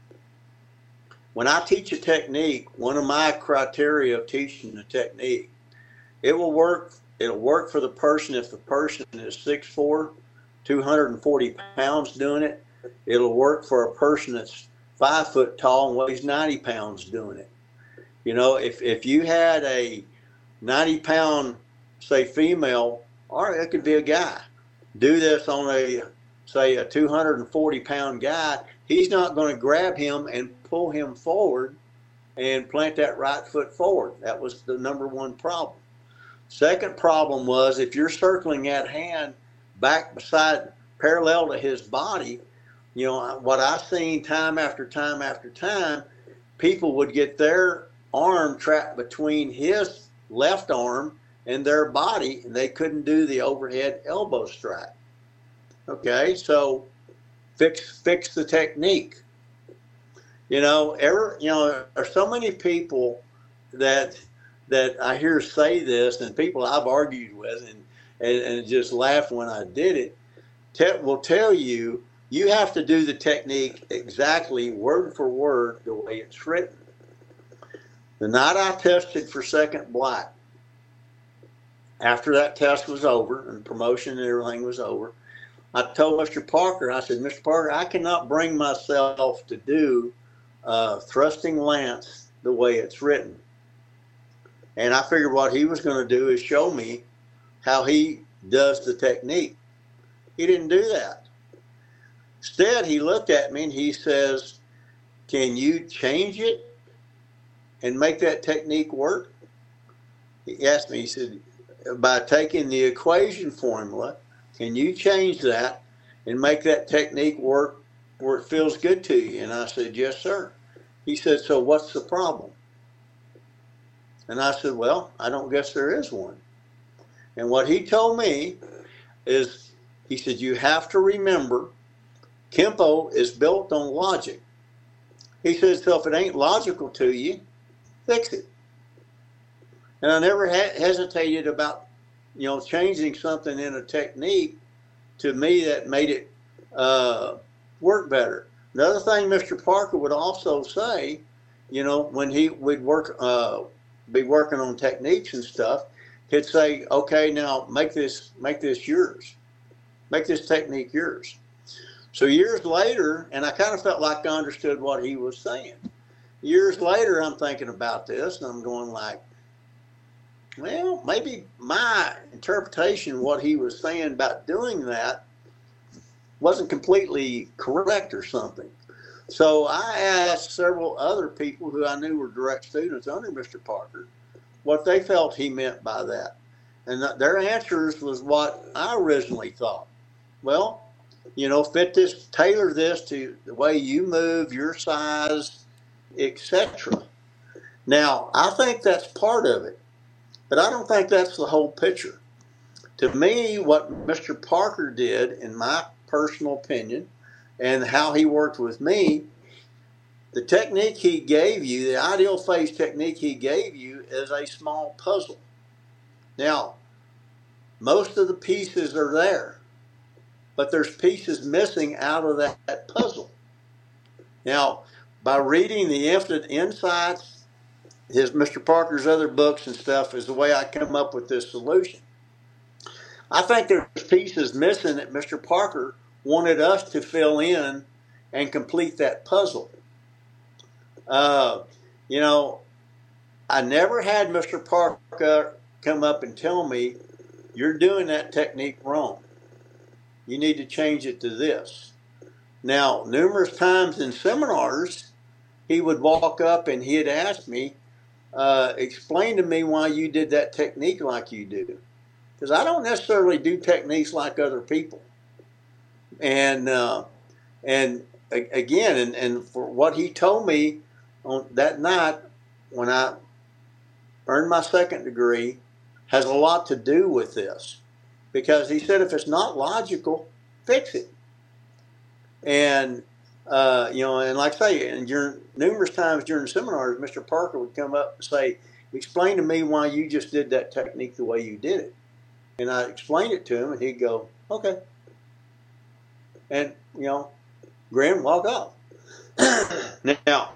when I teach a technique, one of my criteria of teaching the technique, it'll work for the person if the person is 6'4", 240 pounds doing it. It'll work for a person that's 5 foot tall and weighs 90 pounds doing it. You know, if you had a 90-pound, say, female, or it could be a guy, do this on a 240-pound guy, he's not going to grab him and pull him forward and plant that right foot forward. That was the number one problem. Second problem was if you're circling that hand back beside, parallel to his body, you know, what I've seen time after time after time, people would get their arm trapped between his left arm and their body, and they couldn't do the overhead elbow strike. Okay, so fix the technique. You know, there's so many people that I hear say this, and people I've argued with and just laugh when I did it, will tell you have to do the technique exactly word for word the way it's written. The night I tested for second black, after that test was over and promotion and everything was over, I told Mr. Parker, I said, Mr. Parker, I cannot bring myself to do thrusting lance the way it's written. And I figured what he was going to do is show me how he does the technique. He didn't do that. Instead, he looked at me and he says, can you change it and make that technique work? He asked me, he said, by taking the equation formula, can you change that and make that technique work where it feels good to you? And I said, yes, sir. He said, so what's the problem? And I said, well, I don't guess there is one. And what he told me is, he said, you have to remember, Kempo is built on logic. He said, so if it ain't logical to you, fix it. And I never hesitated about, changing something in a technique to me that made it work better. Another thing Mr. Parker would also say, when he would be working on techniques and stuff, he'd say, okay, now make this yours. Make this technique yours. So years later, and I kind of felt like I understood what he was saying. Years later, I'm thinking about this, and I'm going like, well, maybe my interpretation of what he was saying about doing that wasn't completely correct or something. So I asked several other people who I knew were direct students under Mr. Parker what they felt he meant by that. And their answers was what I originally thought. Well, tailor this to the way you move, your size, etc. Now, I think that's part of it, but I don't think that's the whole picture. To me, what Mr. Parker did, in my personal opinion, and how he worked with me, the technique he gave you, the ideal phase technique he gave you, is a small puzzle. Now, most of the pieces are there, but there's pieces missing out of that puzzle. Now, by reading the Infinite Insights, Mr. Parker's other books and stuff, is the way I come up with this solution. I think there's pieces missing that Mr. Parker wanted us to fill in and complete that puzzle. I never had Mr. Parker come up and tell me, you're doing that technique wrong. You need to change it to this. Now, numerous times in seminars, he would walk up and he'd ask me, explain to me why you did that technique like you do. Because I don't necessarily do techniques like other people. And again, and for what he told me on that night when I earned my second degree has a lot to do with this, because he said if it's not logical, fix it. And and like I say, and during numerous times during seminars, Mr. Parker would come up and say, "Explain to me why you just did that technique the way you did it." And I explained it to him, and he'd go, "Okay," and grin, walk off. Now,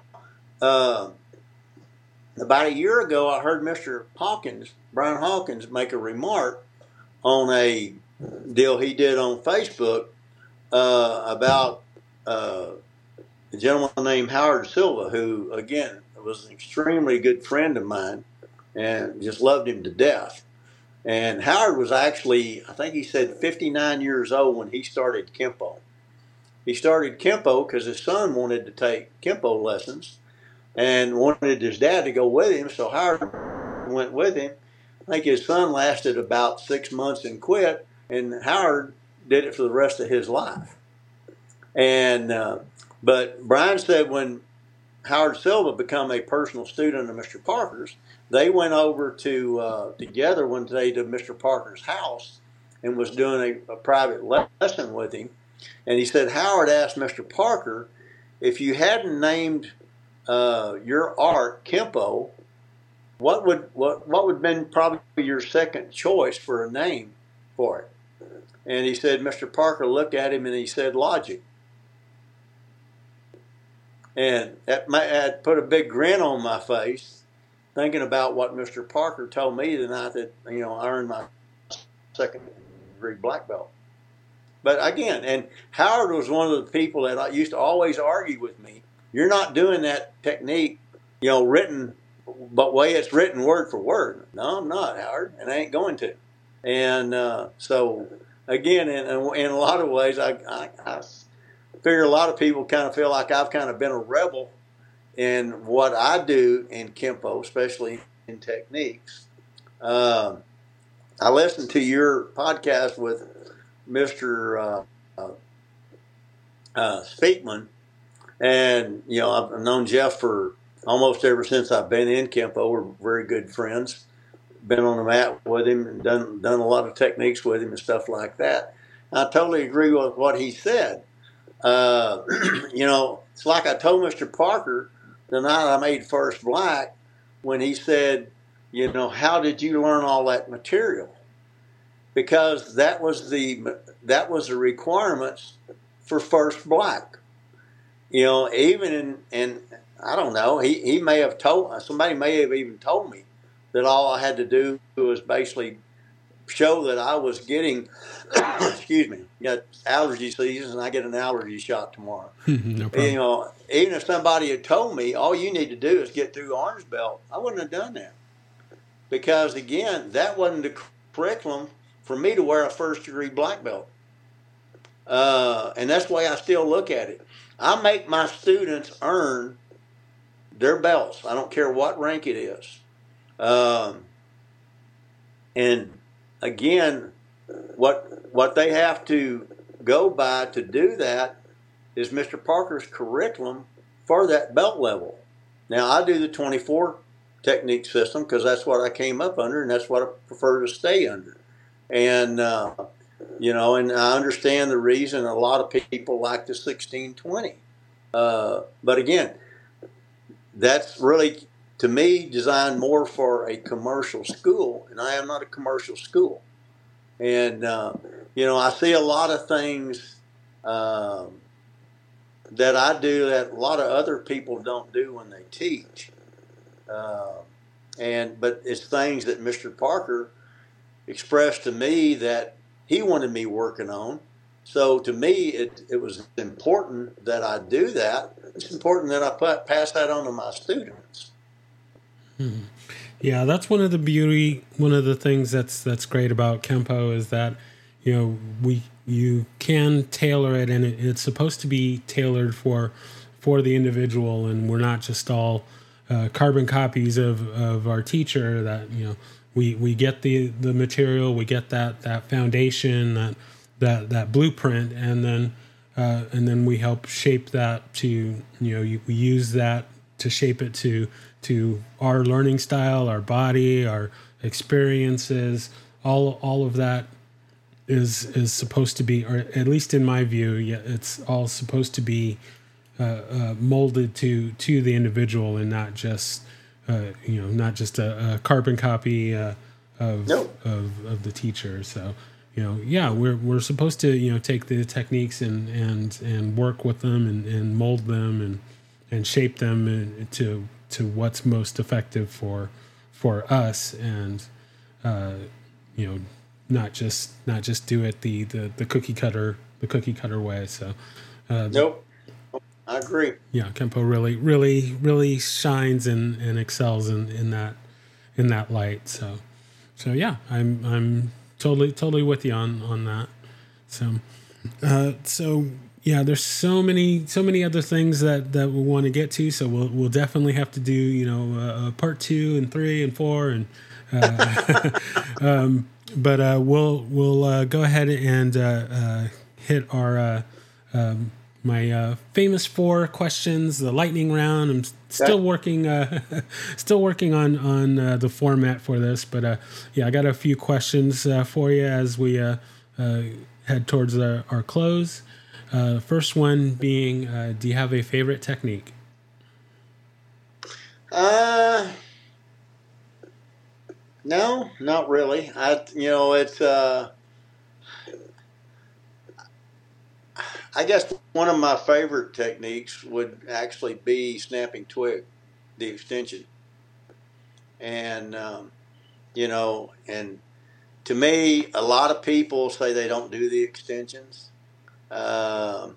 about a year ago, I heard Mr. Brian Hawkins, make a remark on a deal he did on Facebook about a gentleman named Howard Silva, who, again, was an extremely good friend of mine and just loved him to death. And Howard was actually, I think he said 59 years old when he started Kempo. He started Kempo because his son wanted to take Kempo lessons and wanted his dad to go with him, so Howard went with him. I think his son lasted about 6 months and quit, and Howard did it for the rest of his life. And but Brian said when Howard Silva became a personal student of Mr. Parker's, they went over to together one day to Mr. Parker's house and was doing a private lesson with him. And he said Howard asked Mr. Parker, if you hadn't named your art Kempo, what would have been probably your second choice for a name for it? And he said Mr. Parker looked at him and he said logic. And that put a big grin on my face, thinking about what Mr. Parker told me the night that I earned my second degree black belt. But again, and Howard was one of the people that used to always argue with me. You're not doing that technique, written, but way it's written word for word. No, I'm not, Howard, and I ain't going to. And so again, in a lot of ways, I figure a lot of people kind of feel like I've kind of been a rebel in what I do in Kempo, especially in techniques. I listened to your podcast with Mr. Speakman, and I've known Jeff for almost ever since I've been in Kempo. We're very good friends. Been on the mat with him and done a lot of techniques with him and stuff like that. I totally agree with what he said. It's like I told Mr. Parker the night I made First Black when he said, how did you learn all that material? Because that was the requirements for First Black. Even in I don't know, he may have somebody may have even told me that all I had to do was basically show that I was getting, excuse me, got allergy season and I get an allergy shot tomorrow. No problem. Even if somebody had told me all you need to do is get through orange belt, I wouldn't have done that. Because again, that wasn't the curriculum for me to wear a first degree black belt. And that's the way I still look at it. I make my students earn their belts. I don't care what rank it is. And again, what they have to go by to do that is Mr. Parker's curriculum for that belt level. Now, I do the 24 technique system because that's what I came up under and that's what I prefer to stay under. And, and I understand the reason a lot of people like the 1620. But again, that's really, to me, designed more for a commercial school, and I am not a commercial school. And, I see a lot of things that I do that a lot of other people don't do when they teach. But it's things that Mr. Parker expressed to me that he wanted me working on. So to me, it was important that I do that. It's important that I pass that on to my students. Hmm. Yeah, that's one of the things that's great about Kempo is that, you can tailor it, and it's supposed to be tailored for the individual, and we're not just all carbon copies of our teacher. That we get the material, we get that foundation, that blueprint, and then and then we help shape that to, we use that to shape it to our learning style, our body, our experiences. All of that is supposed to be, or at least in my view, it's all supposed to be molded to the individual, and not just not just a carbon copy of the teacher. So we're supposed to take the techniques and work with them and mold them and shape them to what's most effective for us, and not just do it the cookie cutter way. So nope, I agree. Yeah, Kempo really shines and excels in that light. So yeah, I'm totally with you on that. So yeah, there's so many other things that we want to get to. So we'll definitely have to do part 2 and 3 and 4 and but we'll go ahead and hit our my famous 4 questions, the lightning round. I'm still working on the format for this, but I got a few questions for you as we head towards our close. First one being, do you have a favorite technique? No, not really. It's I guess one of my favorite techniques would actually be snapping twig, the extension. And, and to me, a lot of people say they don't do the extensions. To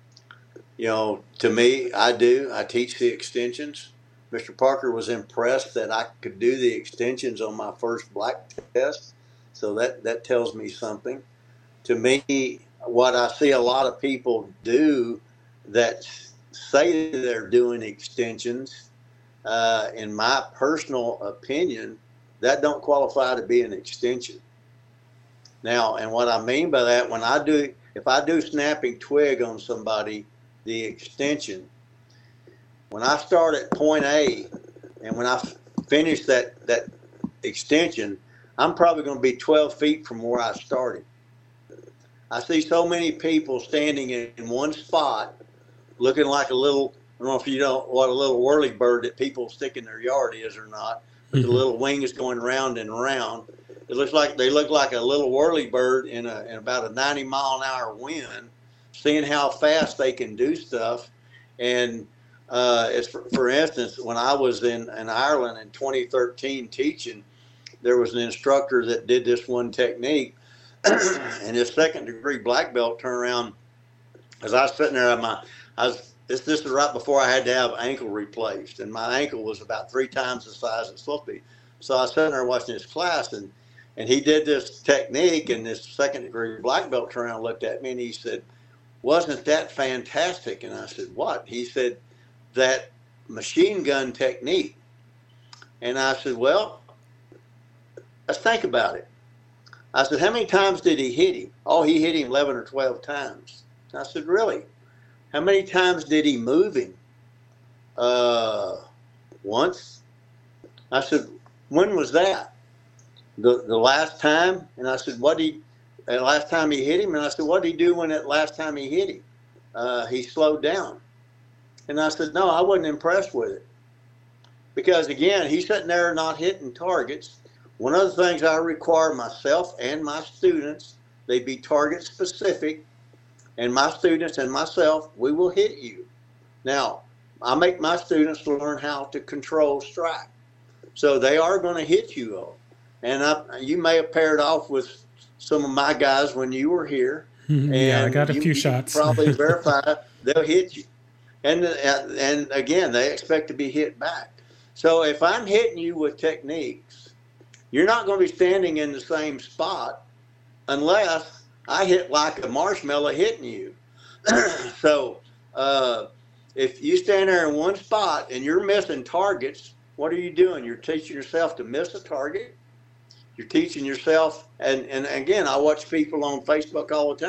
me, I do. I teach the extensions. Mr. Parker was impressed that I could do the extensions on my first black test. So that tells me something. To me, what I see a lot of people do that say they're doing extensions, in my personal opinion, that don't qualify to be an extension. Now, and what I mean by that, if I do snapping twig on somebody, the extension, when I start at point A and when I finish that extension, I'm probably going to be 12 feet from where I started. I see so many people standing in one spot looking like a little, I don't know if you know what a little whirlybird that people stick in their yard is or not, but the little wings going round and round. They look like a little whirlybird in about a 90-mile-an-hour wind, seeing how fast they can do stuff. And for instance, when I was in Ireland in 2013 teaching, there was an instructor that did this one technique. And his second-degree black belt turned around as I was sitting there. This is right before I had to have ankle replaced, and my ankle was about 3 times the size it's supposed to be. So I was sitting there watching his class, and he did this technique, and this second-degree black belt turned around and looked at me, and he said, "Wasn't that fantastic?" And I said, "What?" He said, "That machine gun technique." And I said, "Well, let's think about it." I said, "How many times did he hit him?" "Oh, he hit him 11 or 12 times. I said, "Really? How many times did he move him?" Once. I said, "When was that?" The last time. And I said, last time he hit him? And I said, "What did he do when that last time he hit him?" He slowed down. And I said, "No, I wasn't impressed with it." Because again, he's sitting there not hitting targets. One of the things I require myself and my students, they be target specific, and my students and myself, we will hit you. Now, I make my students learn how to control strike. So they are going to hit you all. And you may have paired off with some of my guys when you were here. And yeah, I got a few shots. You can probably verify they'll hit you. And again, they expect to be hit back. So if I'm hitting you with techniques, you're not going to be standing in the same spot unless I hit like a marshmallow hitting you. So if you stand there in one spot and you're missing targets, what are you doing? You're teaching yourself to miss a target. You're teaching yourself, and again, I watch people on Facebook all the time.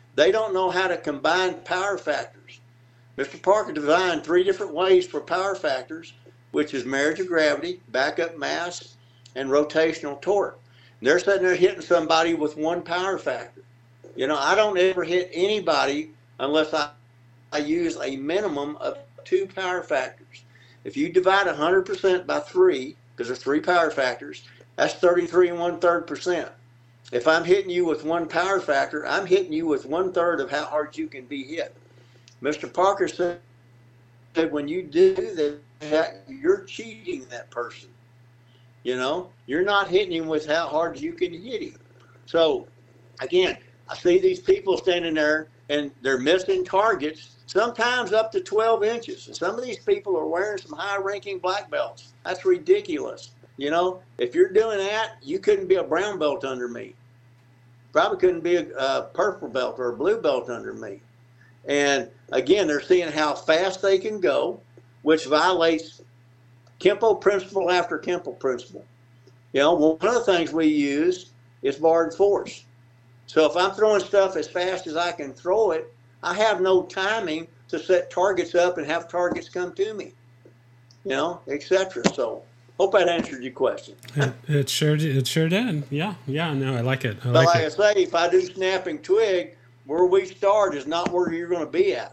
They don't know how to combine power factors. Mr. Parker designed 3 different ways for power factors, which is marriage of gravity, backup mass, and rotational torque. And they're sitting there hitting somebody with 1 power factor. You know, I don't ever hit anybody unless I use a minimum of 2 power factors. If you divide 100% by 3, because there's 3 power factors, that's 33 1/3%. If I'm hitting you with 1 power factor, I'm hitting you with 1/3 of how hard you can be hit. Mr. Parker said when you do that, you're cheating that person. You know, you're not hitting him with how hard you can hit him. So, again, I see these people standing there and they're missing targets, sometimes up to 12 inches. And some of these people are wearing some high-ranking black belts. That's ridiculous. You know, if you're doing that, you couldn't be a brown belt under me. Probably couldn't be a purple belt or a blue belt under me. And again, they're seeing how fast they can go, which violates Kempo principle after Kempo principle. You know, one of the things we use is barred force. So if I'm throwing stuff as fast as I can throw it, I have no timing to set targets up and have targets come to me, you know, etc. So hope that answered your question. It sure did. Yeah. No, I like it. Like I say, if I do snapping twig, where we start is not where you're going to be at.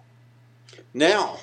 Now,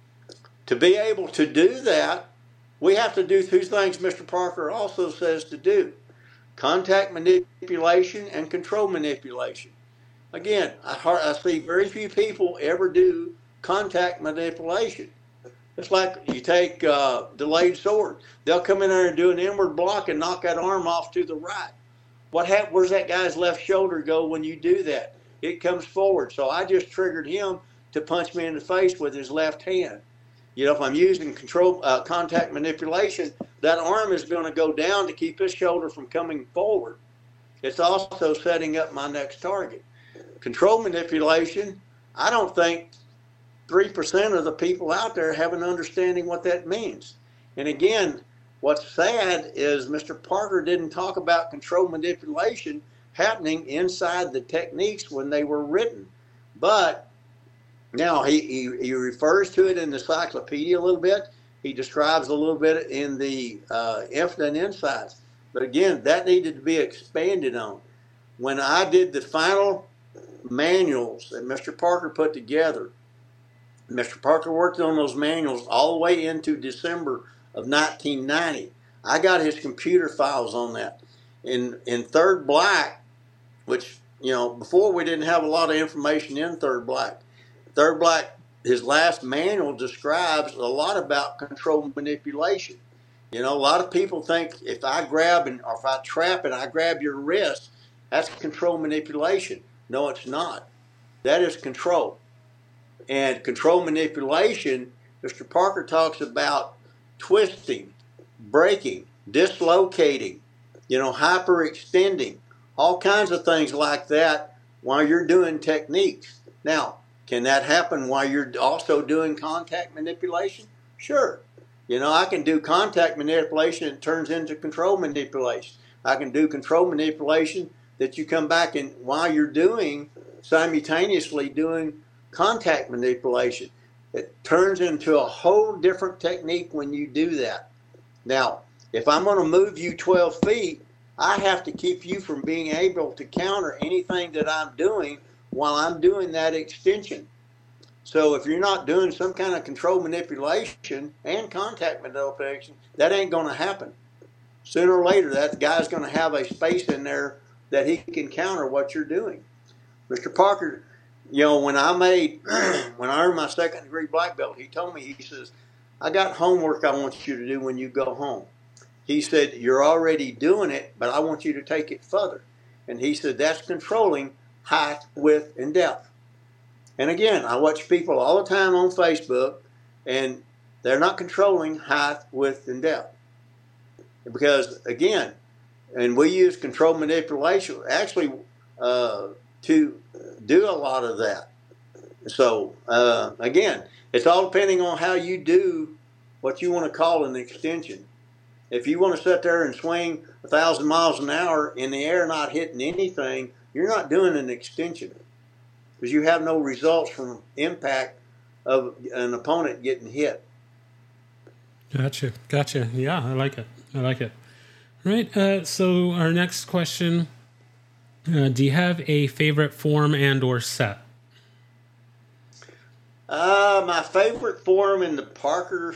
to be able to do that, we have to do 2 things Mr. Parker also says to do: contact manipulation and control manipulation. Again, I see very few people ever do contact manipulation. It's like you take delayed sword. They'll come in there and do an inward block and knock that arm off to the right. Where's that guy's left shoulder go when you do that? It comes forward. So I just triggered him to punch me in the face with his left hand. You know, if I'm using contact manipulation, that arm is going to go down to keep his shoulder from coming forward. It's also setting up my next target. Control manipulation, I don't think 3% of the people out there have an understanding what that means. And again, what's sad is Mr. Parker didn't talk about control manipulation happening inside the techniques when they were written. But now he refers to it in the encyclopedia a little bit. He describes a little bit in the Infinite Insights. But again, that needed to be expanded on. When I did the final manuals that Mr. Parker put together, Mr. Parker worked on those manuals all the way into December of 1990. I got his computer files on that. In Third Black, which, you know, before we didn't have a lot of information in Third Black. Third Black, his last manual describes a lot about control manipulation. You know, a lot of people think if I grab or if I trap and I grab your wrist, that's control manipulation. No, it's not. That is control. And control manipulation, Mr. Parker talks about twisting, breaking, dislocating, you know, hyperextending, all kinds of things like that while you're doing techniques. Now, can that happen while you're also doing contact manipulation? Sure. You know, I can do contact manipulation, it turns into control manipulation. I can do control manipulation that you come back and while you're doing, simultaneously doing contact manipulation. It turns into a whole different technique when you do that. Now, if I'm going to move you 12 feet, I have to keep you from being able to counter anything that I'm doing while I'm doing that extension. So if you're not doing some kind of control manipulation and contact manipulation, that ain't going to happen. Sooner or later, that guy's going to have a space in there that he can counter what you're doing. Mr. Parker, you know, when I earned my 2nd degree black belt, he told me, he says, I got homework I want you to do when you go home. He said, you're already doing it, but I want you to take it further. And he said, that's controlling height, width, and depth. And again, I watch people all the time on Facebook, and they're not controlling height, width, and depth. Because, again, and we use control manipulation actually to do a lot of that. So, again, it's all depending on how you do what you want to call an extension. If you want to sit there and swing 1,000 miles an hour in the air not hitting anything, you're not doing an extension. because you have no results from impact of an opponent getting hit. Gotcha. Yeah, I like it. Right. So our next question: do you have a favorite form and/or set? My favorite form in the Parker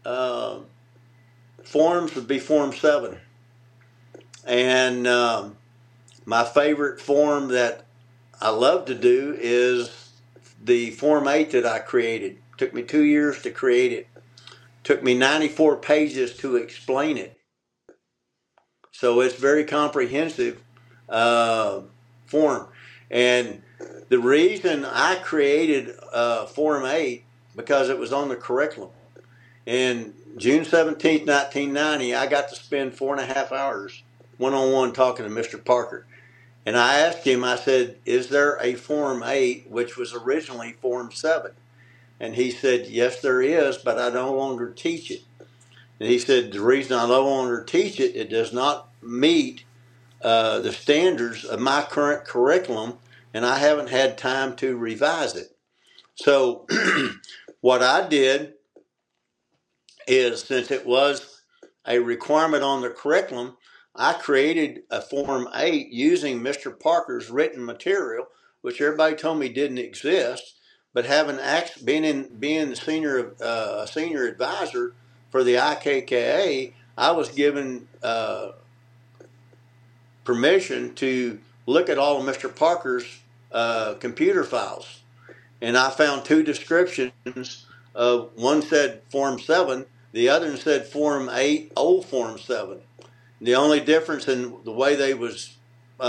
forms would be Form 7. And my favorite form that I love to do is the Form 8 that I created. Took me 2 years to create it. Took me 94 pages to explain it. So it's very comprehensive form. And the reason I created Form 8, because it was on the curriculum. And June 17th, 1990, I got to spend 4.5 hours one-on-one talking to Mr. Parker. And I asked him, I said, is there a Form 8, which was originally Form 7? And he said, yes, there is, but I no longer teach it. And he said, the reason I no longer teach it, it does not meet the standards of my current curriculum, and I haven't had time to revise it. So what I did is, since it was a requirement on the curriculum, I created a Form 8 using Mr. Parker's written material, which everybody told me didn't exist. But having being the senior advisor for the IKKA, I was given permission to look at all of Mr. Parker's computer files, and I found two descriptions. One said Form 7, the other said Form 8, old Form 7. The only difference in the way they was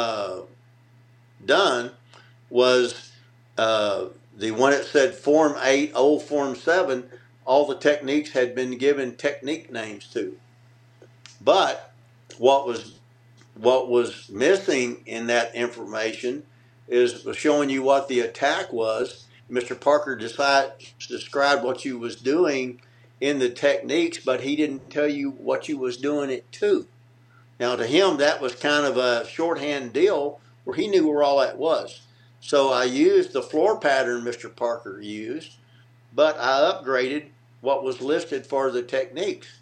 done was the one that said Form 8, old Form 7, all the techniques had been given technique names to. But what was missing in that information is showing you what the attack was. Mr. Parker described what you was doing in the techniques, but he didn't tell you what you was doing it to. Now, to him, that was kind of a shorthand deal where he knew where all that was. So I used the floor pattern Mr. Parker used, but I upgraded what was listed for the techniques.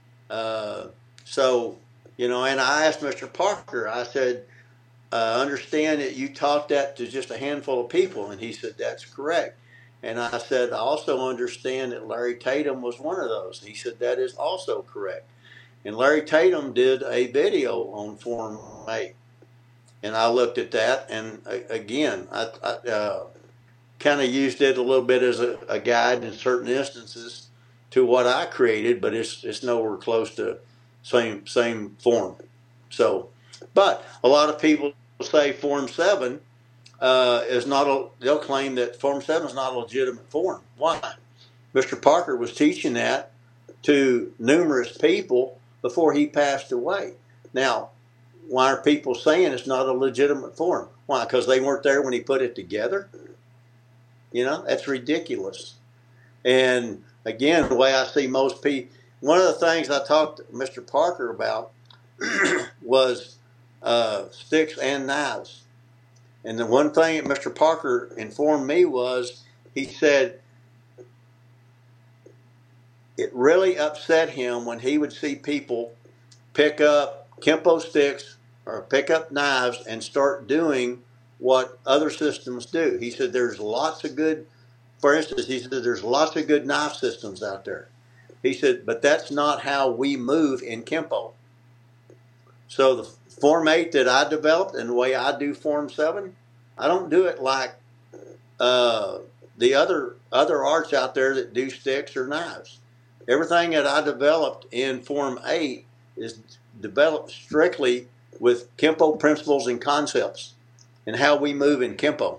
And I asked Mr. Parker, I said, understand that you taught that to just a handful of people. And he said, that's correct. And I said, I also understand that Larry Tatum was one of those. He said, that is also correct. And Larry Tatum did a video on Form 8. And I looked at that, and again, I kind of used it a little bit as a guide in certain instances to what I created, but it's nowhere close to same form. So, but a lot of people say Form 7 is not they'll claim that Form 7 is not a legitimate form. Why? Mr. Parker was teaching that to numerous people before he passed away. Now, why are people saying it's not a legitimate form? Why? Because they weren't there when he put it together? That's ridiculous. And again, the way I see most people, one of the things I talked to Mr. Parker about was sticks and knives. And the one thing that Mr. Parker informed me was, he said it really upset him when he would see people pick up Kempo sticks or pick up knives and start doing what other systems do. He said there's lots of good, for instance, he said there's lots of good knife systems out there. He said, but that's not how we move in Kempo. So the Form 8 that I developed and the way I do Form 7, I don't do it like the other arts out there that do sticks or knives. Everything that I developed in Form 8 is developed strictly with Kempo principles and concepts and how we move in Kempo.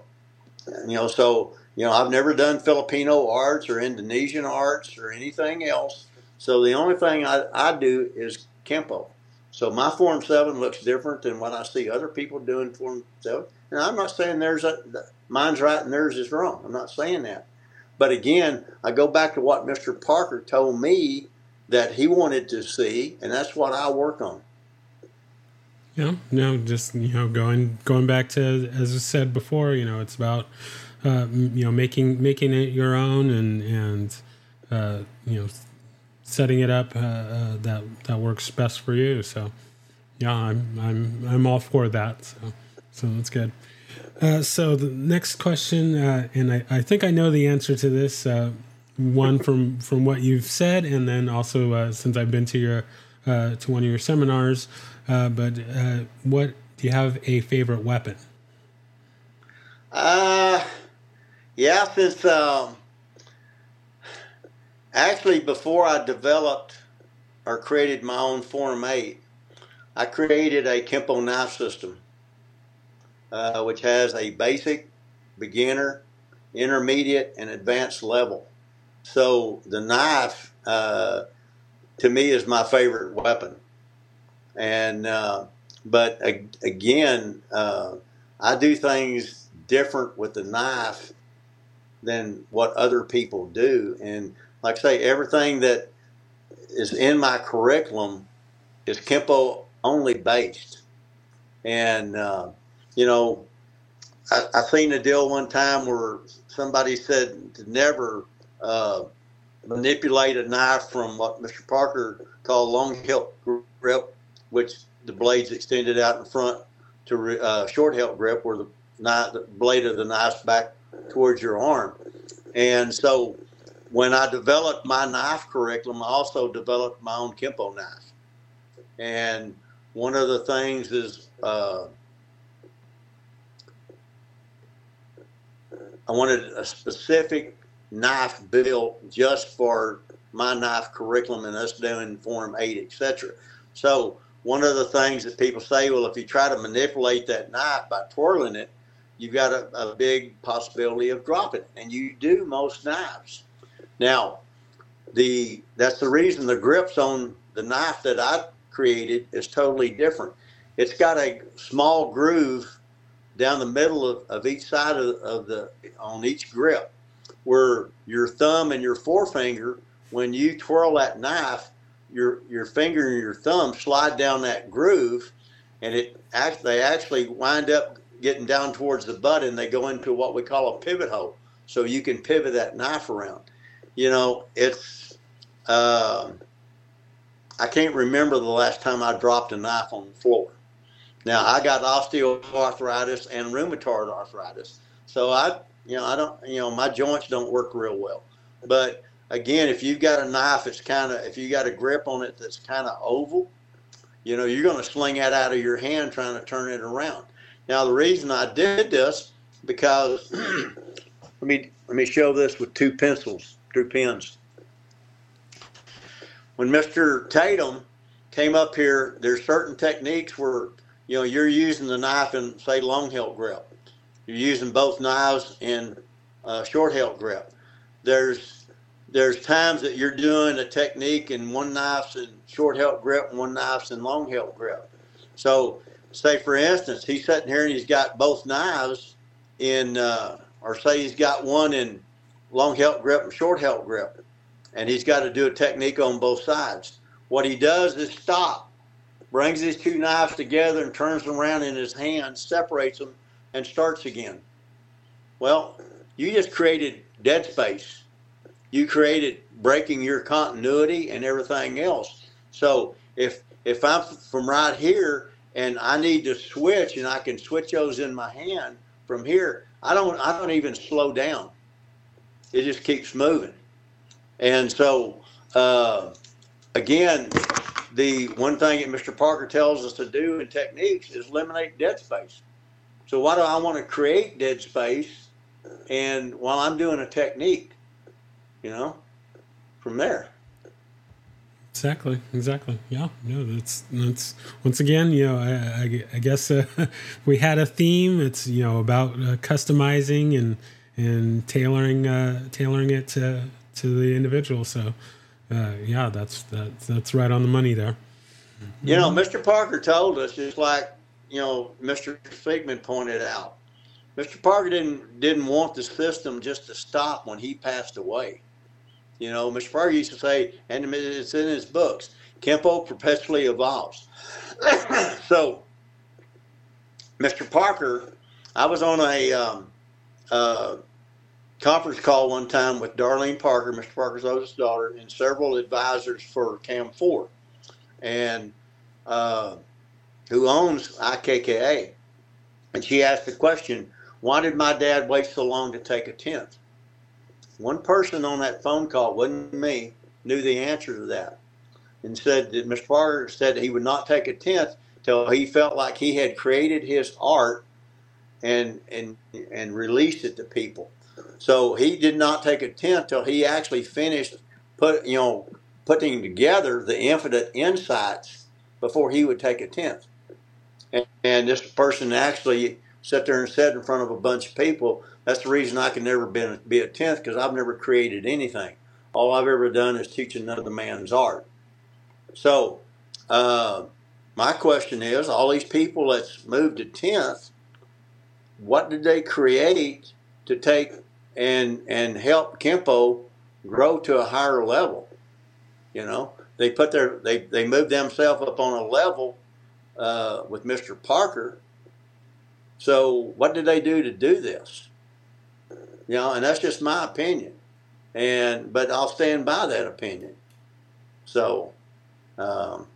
I've never done Filipino arts or Indonesian arts or anything else. So the only thing I do is Kempo. So my Form 7 looks different than what I see other people doing Form 7. And I'm not saying mine's right and theirs is wrong. I'm not saying that. But again, I go back to what Mr. Parker told me that he wanted to see, and that's what I work on. Yeah, no, just going back to, as I said before, it's about making it your own, and setting it up that works best for you. So yeah, I'm all for that. So that's good. So the next question, and I think I know the answer to this. One from what you've said, and then also since I've been to your to one of your seminars. But what do you have a favorite weapon? Yeah, since actually before I developed or created my own Form 8, I created a Kempo knife system, which has a basic, beginner, intermediate, and advanced level. So the knife, to me, is my favorite weapon. And but again, I do things different with the knife than what other people do. And like I say, everything that is in my curriculum is Kempo only based. And I seen a deal one time where somebody said to never manipulate a knife from what Mr. Parker called long hilt grip, which the blade's extended out in front, to short hilt grip, where the blade of the knife's back towards your arm. And so when I developed my knife curriculum, I also developed my own Kempo knife. And one of the things is I wanted a specific knife built just for my knife curriculum and us doing Form 8, etc. So one of the things that people say, well, if you try to manipulate that knife by twirling it, you've got a big possibility of dropping it. And you do most knives. Now, that's the reason the grips on the knife that I created is totally different. It's got a small groove down the middle of each side on each grip, where your thumb and your forefinger, when you twirl that knife, your finger and your thumb slide down that groove, and they actually wind up getting down towards the butt, and they go into what we call a pivot hole, so you can pivot that knife around. It's I can't remember the last time I dropped a knife on the floor. Now, I got osteoarthritis and rheumatoid arthritis, so my joints don't work real well. But again, if you've got a knife if you got a grip on it that's kind of oval, you're going to sling that out of your hand trying to turn it around. Now, the reason I did this, because let me show this with two pens. When Mr. Tatum came up here, there's certain techniques where you're using the knife in, say, long hilt grip. You're using both knives in short hilt grip. There's times that you're doing a technique and one knife's in short hilt grip and one knife's in long hilt grip. So, say for instance, he's sitting here and he's got both knives in, or say he's got one in long hilt grip and short hilt grip, and he's got to do a technique on both sides. What he does is stop, brings his two knives together and turns them around in his hand, separates them, and starts again. Well, you just created dead space. You created breaking your continuity and everything else. So if I'm from right here and I need to switch, and I can switch those in my hand from here, I don't even slow down. It just keeps moving. And so again, the one thing that Mr. Parker tells us to do in techniques is eliminate dead space. So why do I want to create dead space and while I'm doing a technique, from there? Exactly. Yeah. No, that's once again, I guess we had a theme. It's about customizing and tailoring it to the individual. So yeah, that's right on the money there. Mr. Parker told us, just like Mr. Figman pointed out, Mr. Parker didn't want the system just to stop when he passed away. Mr. Parker used to say, and it's in his books, Kempo perpetually evolves. So Mr. Parker, I was on a uh, conference call one time with Darlene Parker, Mr. Parker's oldest daughter, and several advisors for Cam4, and uh, who owns IKKA. And she asked the question, why did my dad wait so long to take a 10th? One person on that phone call, wasn't me, knew the answer to that, and said that Mr. Parker said that he would not take a 10th till he felt like he had created his art and released it to people. So he did not take a 10th till he actually finished putting together the infinite insights before he would take a 10th. And this person actually sat there and said in front of a bunch of people, that's the reason I can never be a 10th, because I've never created anything. All I've ever done is teach another man's art. So my question is, all these people that's moved to 10th, what did they create to take and help Kempo grow to a higher level? They they moved themselves up on a level with Mr. Parker. So what did they do to do this? And that's just my opinion. But I'll stand by that opinion. So, I've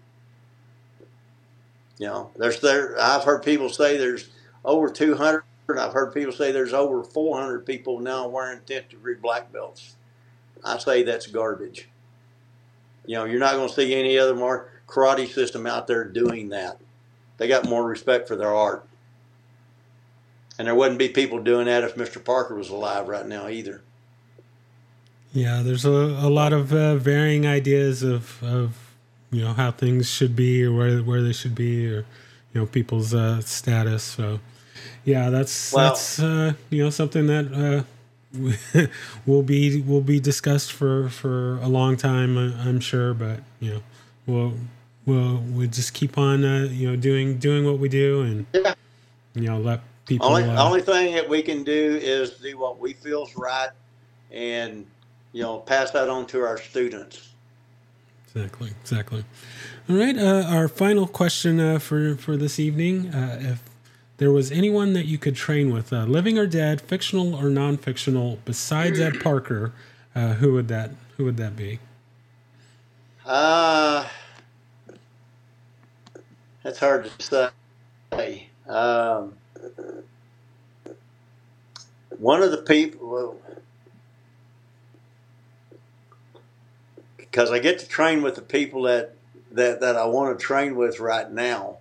heard people say there's over 200. I've heard people say there's over 400 people now wearing 10th degree black belts. I say that's garbage. You're not going to see any other karate system out there doing that. They got more respect for their art. And there wouldn't be people doing that if Mr. Parker was alive right now either. Yeah, there's a lot of varying ideas of how things should be, or where they should be, or people's status. So yeah, that's something that will be discussed for a long time, I'm sure. But we'll just keep on doing what we do, and let people. Only thing that we can do is do what we feel's right, and pass that on to our students. Exactly. All right. Our final question for this evening: if there was anyone that you could train with, living or dead, fictional or non-fictional, besides Ed Parker, who would that be? That's hard to say. One of the people, because I get to train with the people that I want to train with right now.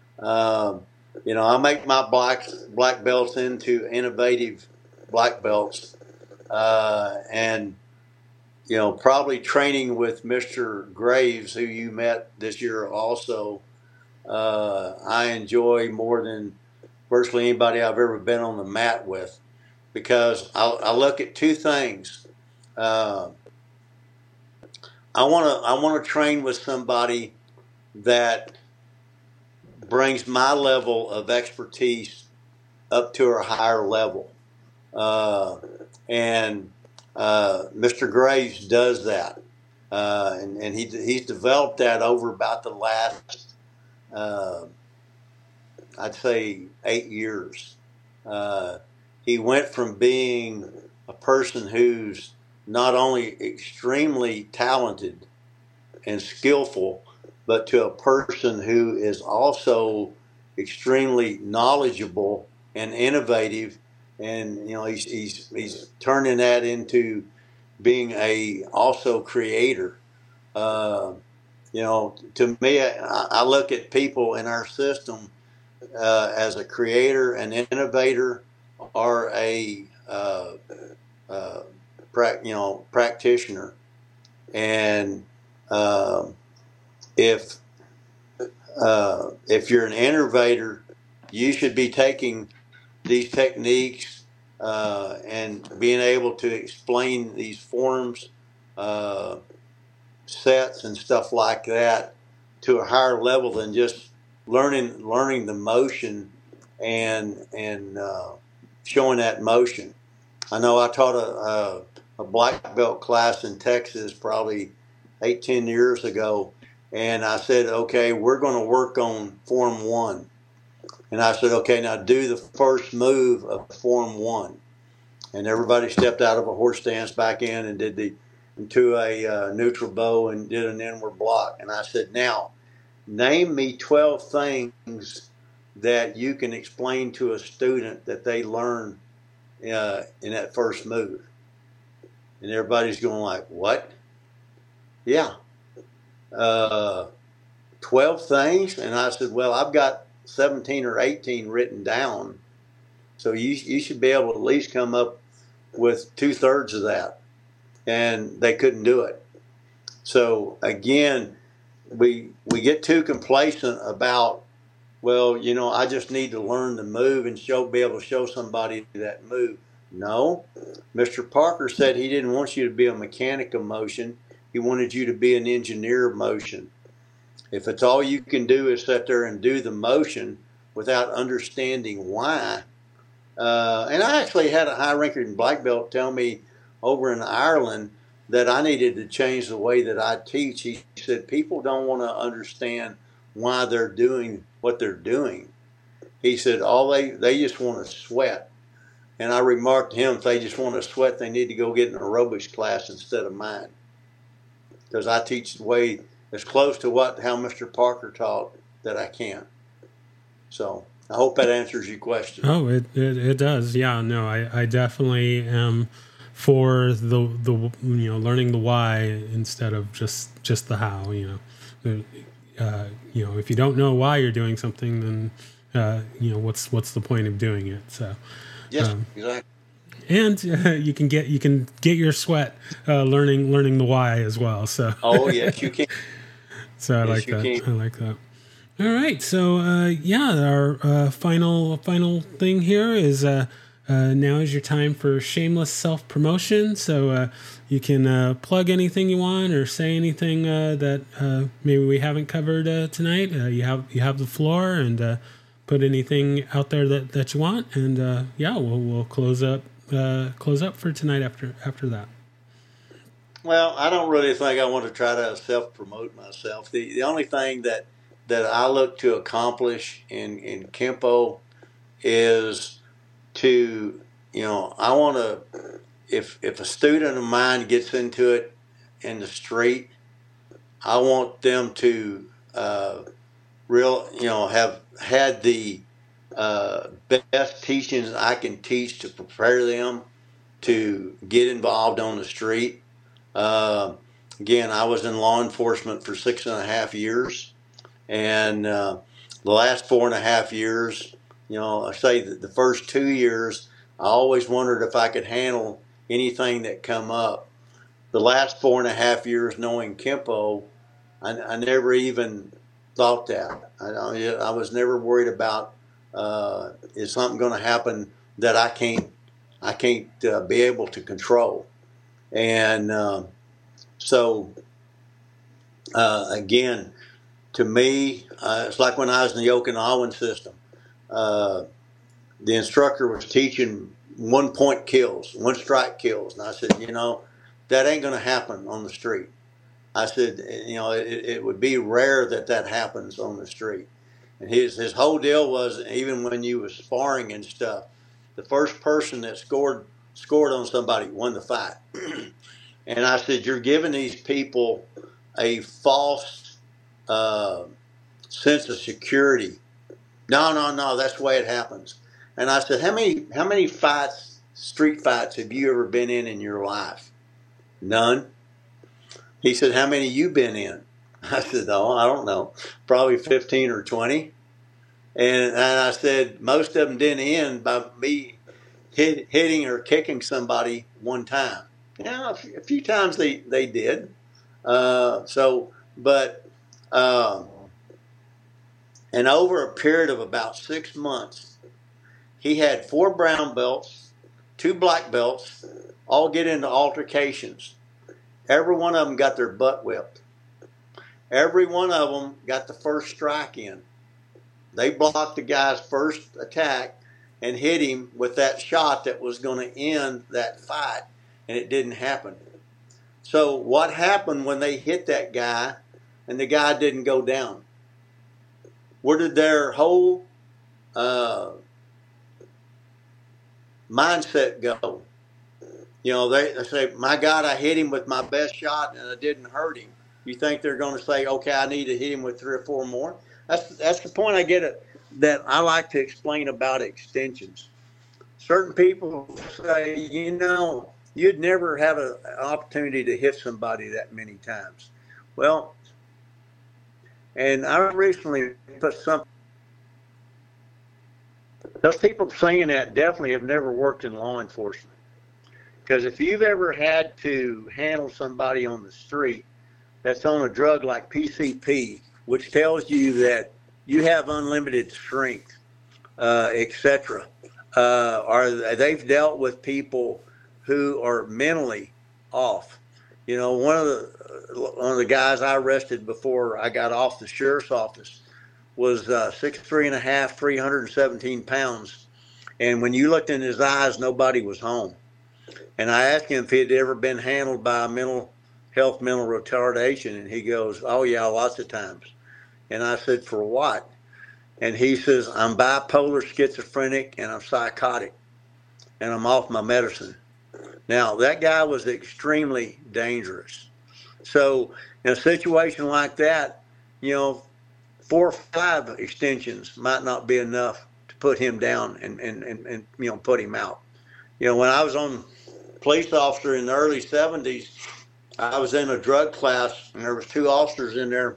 I make my black belts into innovative black belts, and probably training with Mr. Graves, who you met this year also. I enjoy more than virtually anybody I've ever been on the mat with, because I look at two things. I want to train with somebody that brings my level of expertise up to a higher level, and Mr. Graves does that, and he's developed that over about the last, I'd say, 8 years. He went from being a person who's not only extremely talented and skillful, but to a person who is also extremely knowledgeable and innovative. And he's turning that into being a also creator. To me, I look at people in our system as a creator, an innovator, or a practitioner. And if you're an innovator, you should be taking these techniques and being able to explain these forms, sets, and stuff like that to a higher level than just learning the motion and showing that motion. I know I taught a black belt class in Texas probably 10 years ago, and I said, okay, we're going to work on Form 1. And I said, okay, now do the first move of Form 1. And everybody stepped out of a horse stance back in and did into a neutral bow and did an inward block. And I said, now, name me 12 things that you can explain to a student that they learn in that first move. And everybody's going like, what? Yeah. 12 things? And I said, well, I've got 17 or 18 written down. So you should be able to at least come up with 2/3 of that. And they couldn't do it. So again, we get too complacent about, well, I just need to learn the move and be able to show somebody that move. No, Mr. Parker said he didn't want you to be a mechanic of motion. He wanted you to be an engineer of motion. If it's all you can do is sit there and do the motion without understanding why. And I actually had a high-ranking black belt tell me over in Ireland that I needed to change the way that I teach. He said people don't want to understand why they're doing what they're doing. He said they just want to sweat. And I remarked to him, if they just want to sweat, they need to go get an aerobics class instead of mine. Because I teach the way as close to how Mr. Parker taught that I can. So I hope that answers your question. Oh, it does. Yeah, no, I definitely am for the learning the why instead of just the how. If you don't know why you're doing something, then what's the point of doing it? So yes, exactly. And you can get your sweat learning the why as well. So yes, you can. So I like that. I like that. All right. So our final thing here is now is your time for shameless self promotion. So you can plug anything you want or say anything that maybe we haven't covered tonight. You have the floor, and put anything out there that you want, and we'll close up for tonight after that. Well, I don't really think I want to try to self-promote myself. The only thing that I look to accomplish in Kempo is to, I want to, if a student of mine gets into it in the street, I want them to have had the best teachings I can teach to prepare them to get involved on the street. Again, I was in law enforcement for 6.5 years, and the last 4.5 years, I say that the first 2 years, I always wondered if I could handle anything that come up. The last 4.5 years knowing Kempo, I never even thought that. I was never worried about is something going to happen that I can't be able to control. And again, to me, it's like when I was in the Okinawan system. The instructor was teaching 1-point kills, 1-strike kills. And I said, that ain't going to happen on the street. I said, it would be rare that happens on the street. And his whole deal was, even when you was sparring and stuff, the first person that scored on somebody won the fight. And I said, you're giving these people a false sense of security. No, that's the way it happens. And I said, how many street fights have you ever been in your life? None. He said, how many you been in? I said, no, I don't know. Probably 15 or 20. And I said, most of them didn't end by me hitting or kicking somebody one time. A few times they did. And over a period of about 6 months, he had 4 brown belts, 2 black belts, all get into altercations. Every one of them got their butt whipped. Every one of them got the first strike in. They blocked the guy's first attack and hit him with that shot that was going to end that fight, and it didn't happen. So what happened when they hit that guy and the guy didn't go down? Where did their whole mindset go. They say, my God, I hit him with my best shot and I didn't hurt him. You think they're going to say, okay, I need to hit him with 3 or 4 more? That's the point I get it, that I like to explain about extensions. Certain people say, you'd never have an opportunity to hit somebody that many times. Well, and I recently put something. Those people saying that definitely have never worked in law enforcement. Because if you've ever had to handle somebody on the street that's on a drug like PCP, which tells you that you have unlimited strength, etc., or they've dealt with people who are mentally off. One of the guys I arrested before I got off the sheriff's office was 6'3.5", 317 pounds, and when you looked in his eyes, nobody was home. And I asked him if he had ever been handled by mental retardation, and he goes, "Oh yeah, lots of times." And I said, "For what?" And he says, "I'm bipolar, schizophrenic, and I'm psychotic, and I'm off my medicine." Now, that guy was extremely dangerous. So in a situation like that, 4 or 5 extensions might not be enough to put him down and put him out. When I was on police officer in the early 70s, I was in a drug class, and there was 2 officers in there,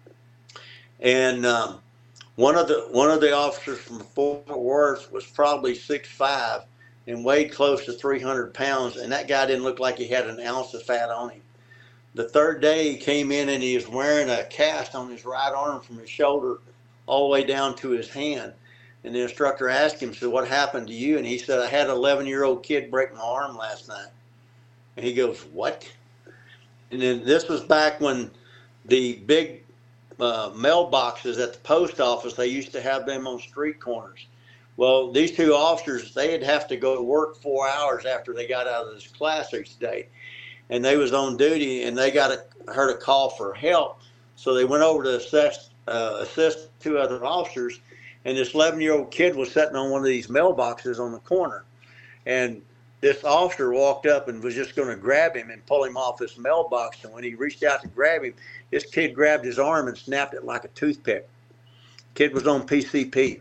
and one of the officers from Fort Worth was probably 6'5" and weighed close to 300 pounds, and that guy didn't look like he had an ounce of fat on him. The third day he came in and he was wearing a cast on his right arm from his shoulder all the way down to his hand. And the instructor asked him, "So what happened to you?" And he said, "I had an 11-year-old kid break my arm last night." And he goes, "What?" And then this was back when the big mailboxes at the post office, they used to have them on street corners. Well, these 2 officers, they'd have to go to work 4 hours after they got out of this class each day. And they was on duty, and they heard a call for help. So they went over to assist 2 other officers, and this 11-year-old kid was sitting on one of these mailboxes on the corner. And this officer walked up and was just going to grab him and pull him off this mailbox. And when he reached out to grab him, this kid grabbed his arm and snapped it like a toothpick. Kid was on PCP.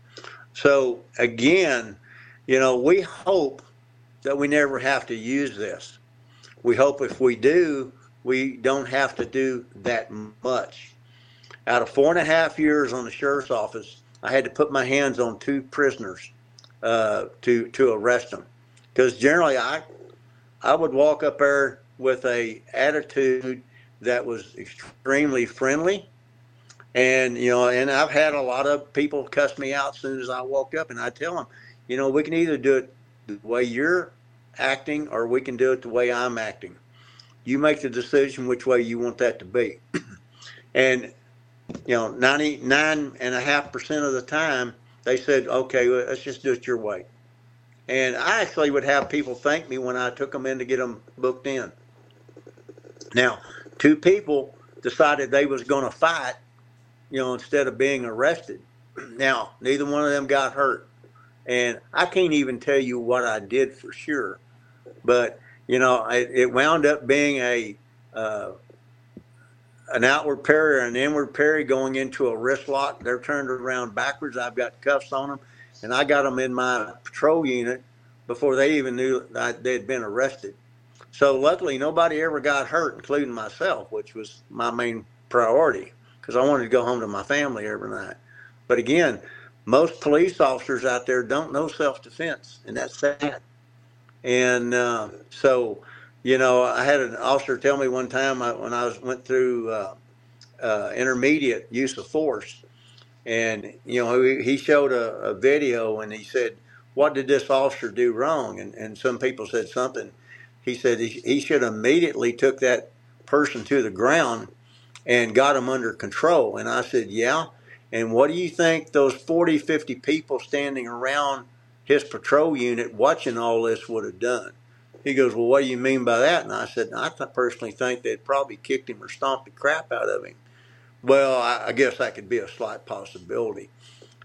So again, we hope that we never have to use this. We hope if we do, we don't have to do that much. Out of 4.5 years on the sheriff's office, I had to put my hands on 2 prisoners to arrest them. Because generally I would walk up there with a attitude that was extremely friendly. And, and I've had a lot of people cuss me out as soon as I walked up, and I tell them, we can either do it the way you're acting or we can do it the way I'm acting. You make the decision which way you want that to be. And, 99.5% of the time they said, "Okay, let's just do it your way." And I actually would have people thank me when I took them in to get them booked in. Now, 2 people decided they was going to fight, instead of being arrested. Now, neither one of them got hurt. And I can't even tell you what I did for sure. But, it wound up being an outward parry or an inward parry going into a wrist lock. They're turned around backwards. I've got cuffs on them. And I got them in my patrol unit before they even knew that they'd been arrested. So luckily, nobody ever got hurt, including myself, which was my main priority, because I wanted to go home to my family every night. But again, most police officers out there don't know self-defense, and that's sad. And so, I had an officer tell me one time when I went through intermediate use of force, and he showed a video, and he said, "What did this officer do wrong?" And some people said something. He said he should immediately took that person to the ground and got him under control. And I said, "Yeah. And what do you think those 40, 50 people standing around his patrol unit watching all this would have done?" He goes, "Well, what do you mean by that?" And I said, "I personally think they'd probably kicked him or stomped the crap out of him." Well, I guess that could be a slight possibility.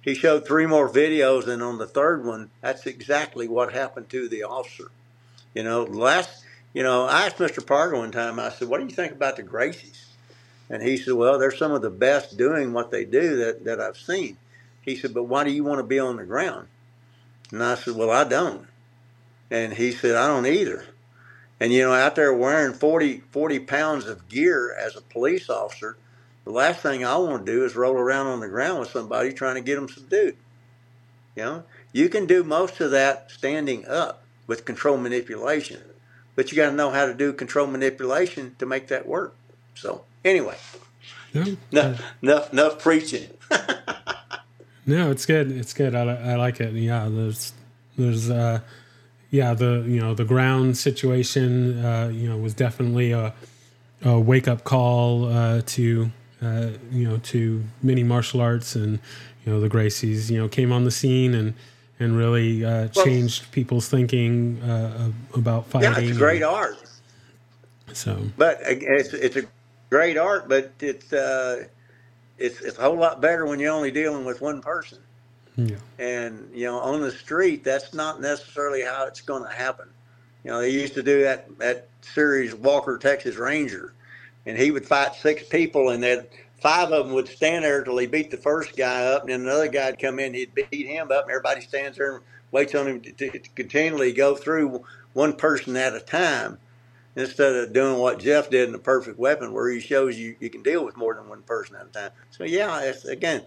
he showed 3 more videos, and on the third one, that's exactly what happened to the officer. I asked Mr. Parker one time, I said, what do you think about the Gracies? And he said, well, they're some of the best doing what they do that I've seen. He said, but why do you want to be on the ground? And I said, well, I don't. And he said, I don't either. And, out there wearing 40 pounds of gear as a police officer, the last thing I want to do is roll around on the ground with somebody trying to get them subdued. You can do most of that standing up with control manipulation, but you got to know how to do control manipulation to make that work. So anyway, enough preaching. No, it's good. It's good. I like it. Yeah, there's the ground situation was definitely a wake up call to many martial arts, and the Gracies came on the scene and really changed people's thinking about fighting. Yeah, it's a great art. So, but it's a great art, but it's a whole lot better when you're only dealing with one person. Yeah. And on the street, that's not necessarily how it's going to happen. They used to do that series Walker Texas Ranger, and he would fight 6 people, and then 5 of them would stand there till he beat the first guy up, and then another guy'd come in, he'd beat him up, and everybody stands there and waits on him to continually go through one person at a time, instead of doing what Jeff did in The Perfect Weapon, where he shows you can deal with more than one person at a time. So yeah, it's, again,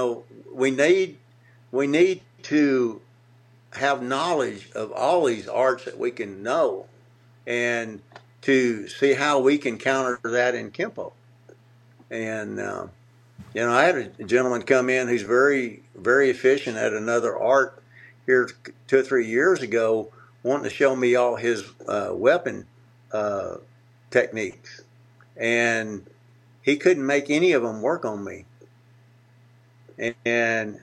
we need to have knowledge of all these arts that we can know, and to see how we can counter that in Kempo. And I had a gentleman come in who's very, very efficient at another art here 2 or 3 years ago, wanting to show me all his weapon techniques, and he couldn't make any of them work on me. And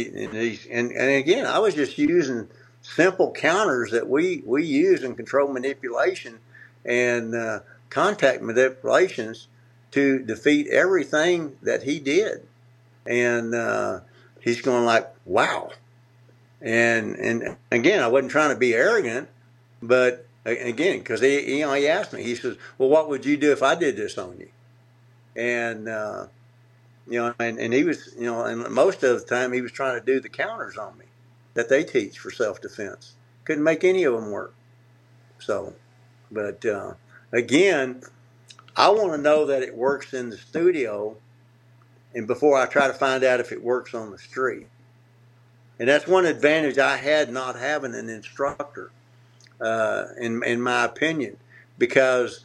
again, I was just using simple counters that we use in control manipulation and contact manipulations to defeat everything that he did. And he's going like, wow. And again, I wasn't trying to be arrogant, but again, because he asked me, he says, well, what would you do if I did this on you? And and he was, and most of the time he was trying to do the counters on me that they teach for self-defense. Couldn't make any of them work. So, but again, I want to know that it works in the studio, and before I try to find out if it works on the street. And that's one advantage I had not having an instructor, in my opinion, because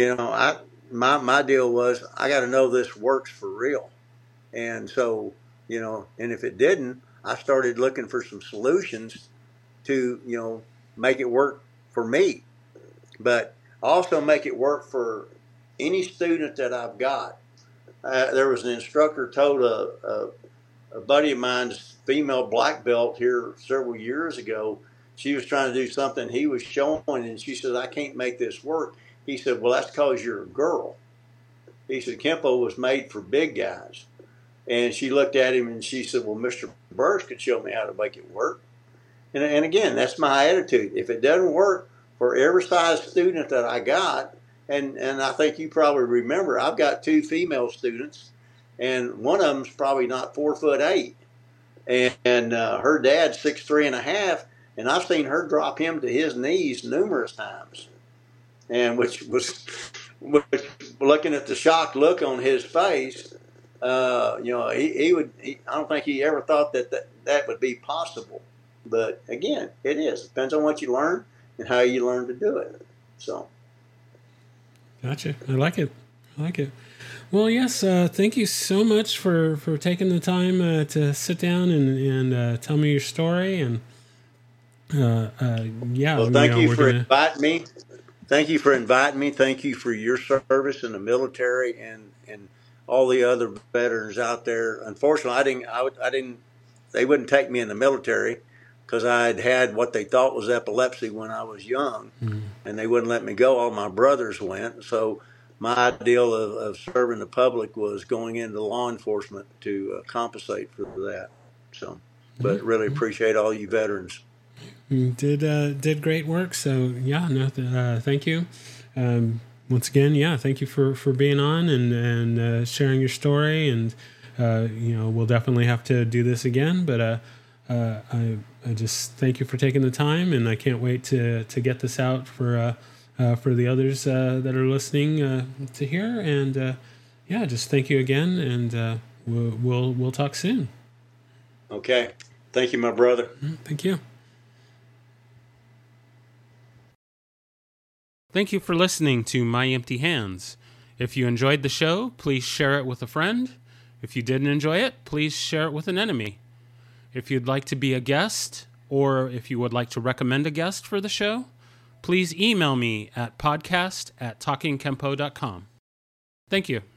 my deal was I got to know this works for real. And so, and if it didn't, I started looking for some solutions to, make it work for me, but also make it work for any student that I've got. There was an instructor told a buddy of mine's female black belt here several years ago, she was trying to do something he was showing, and she said, I can't make this work. He said, well, that's because you're a girl. He said, Kempo was made for big guys. And she looked at him and she said, well, Mr. Burris could show me how to make it work. And again, that's my attitude. If it doesn't work for every size student that I got, and I think you probably remember, I've got 2 female students, and one of them's probably not 4'8", and her dad's 6'3.5", and I've seen her drop him to his knees numerous times, and which looking at the shocked look on his face. I don't think he ever thought that would be possible. But again, it is. It depends on what you learn and how you learn to do it. So. Gotcha. I like it. Well, yes. Thank you so much for taking the time to sit down and tell me your story. And Well, thank you for inviting me. Thank you for inviting me. Thank you for your service in the military and all the other veterans out there. Unfortunately, I didn't. They wouldn't take me in the military because I'd had what they thought was epilepsy when I was young, and they wouldn't let me go. All my brothers went. So my ideal of serving the public was going into law enforcement to compensate for that. So, but really appreciate all you veterans. You did great work. So yeah, no, thank you. Once again, thank you for being on and sharing your story. And we'll definitely have to do this again. But I just thank you for taking the time, and I can't wait to get this out for the others that are listening to hear. And just thank you again, and we'll talk soon. Okay, thank you, my brother. Thank you. Thank you for listening to My Empty Hands. If you enjoyed the show, please share it with a friend. If you didn't enjoy it, please share it with an enemy. If you'd like to be a guest, or if you would like to recommend a guest for the show, please email me at podcast@talkingkempo.com. Thank you.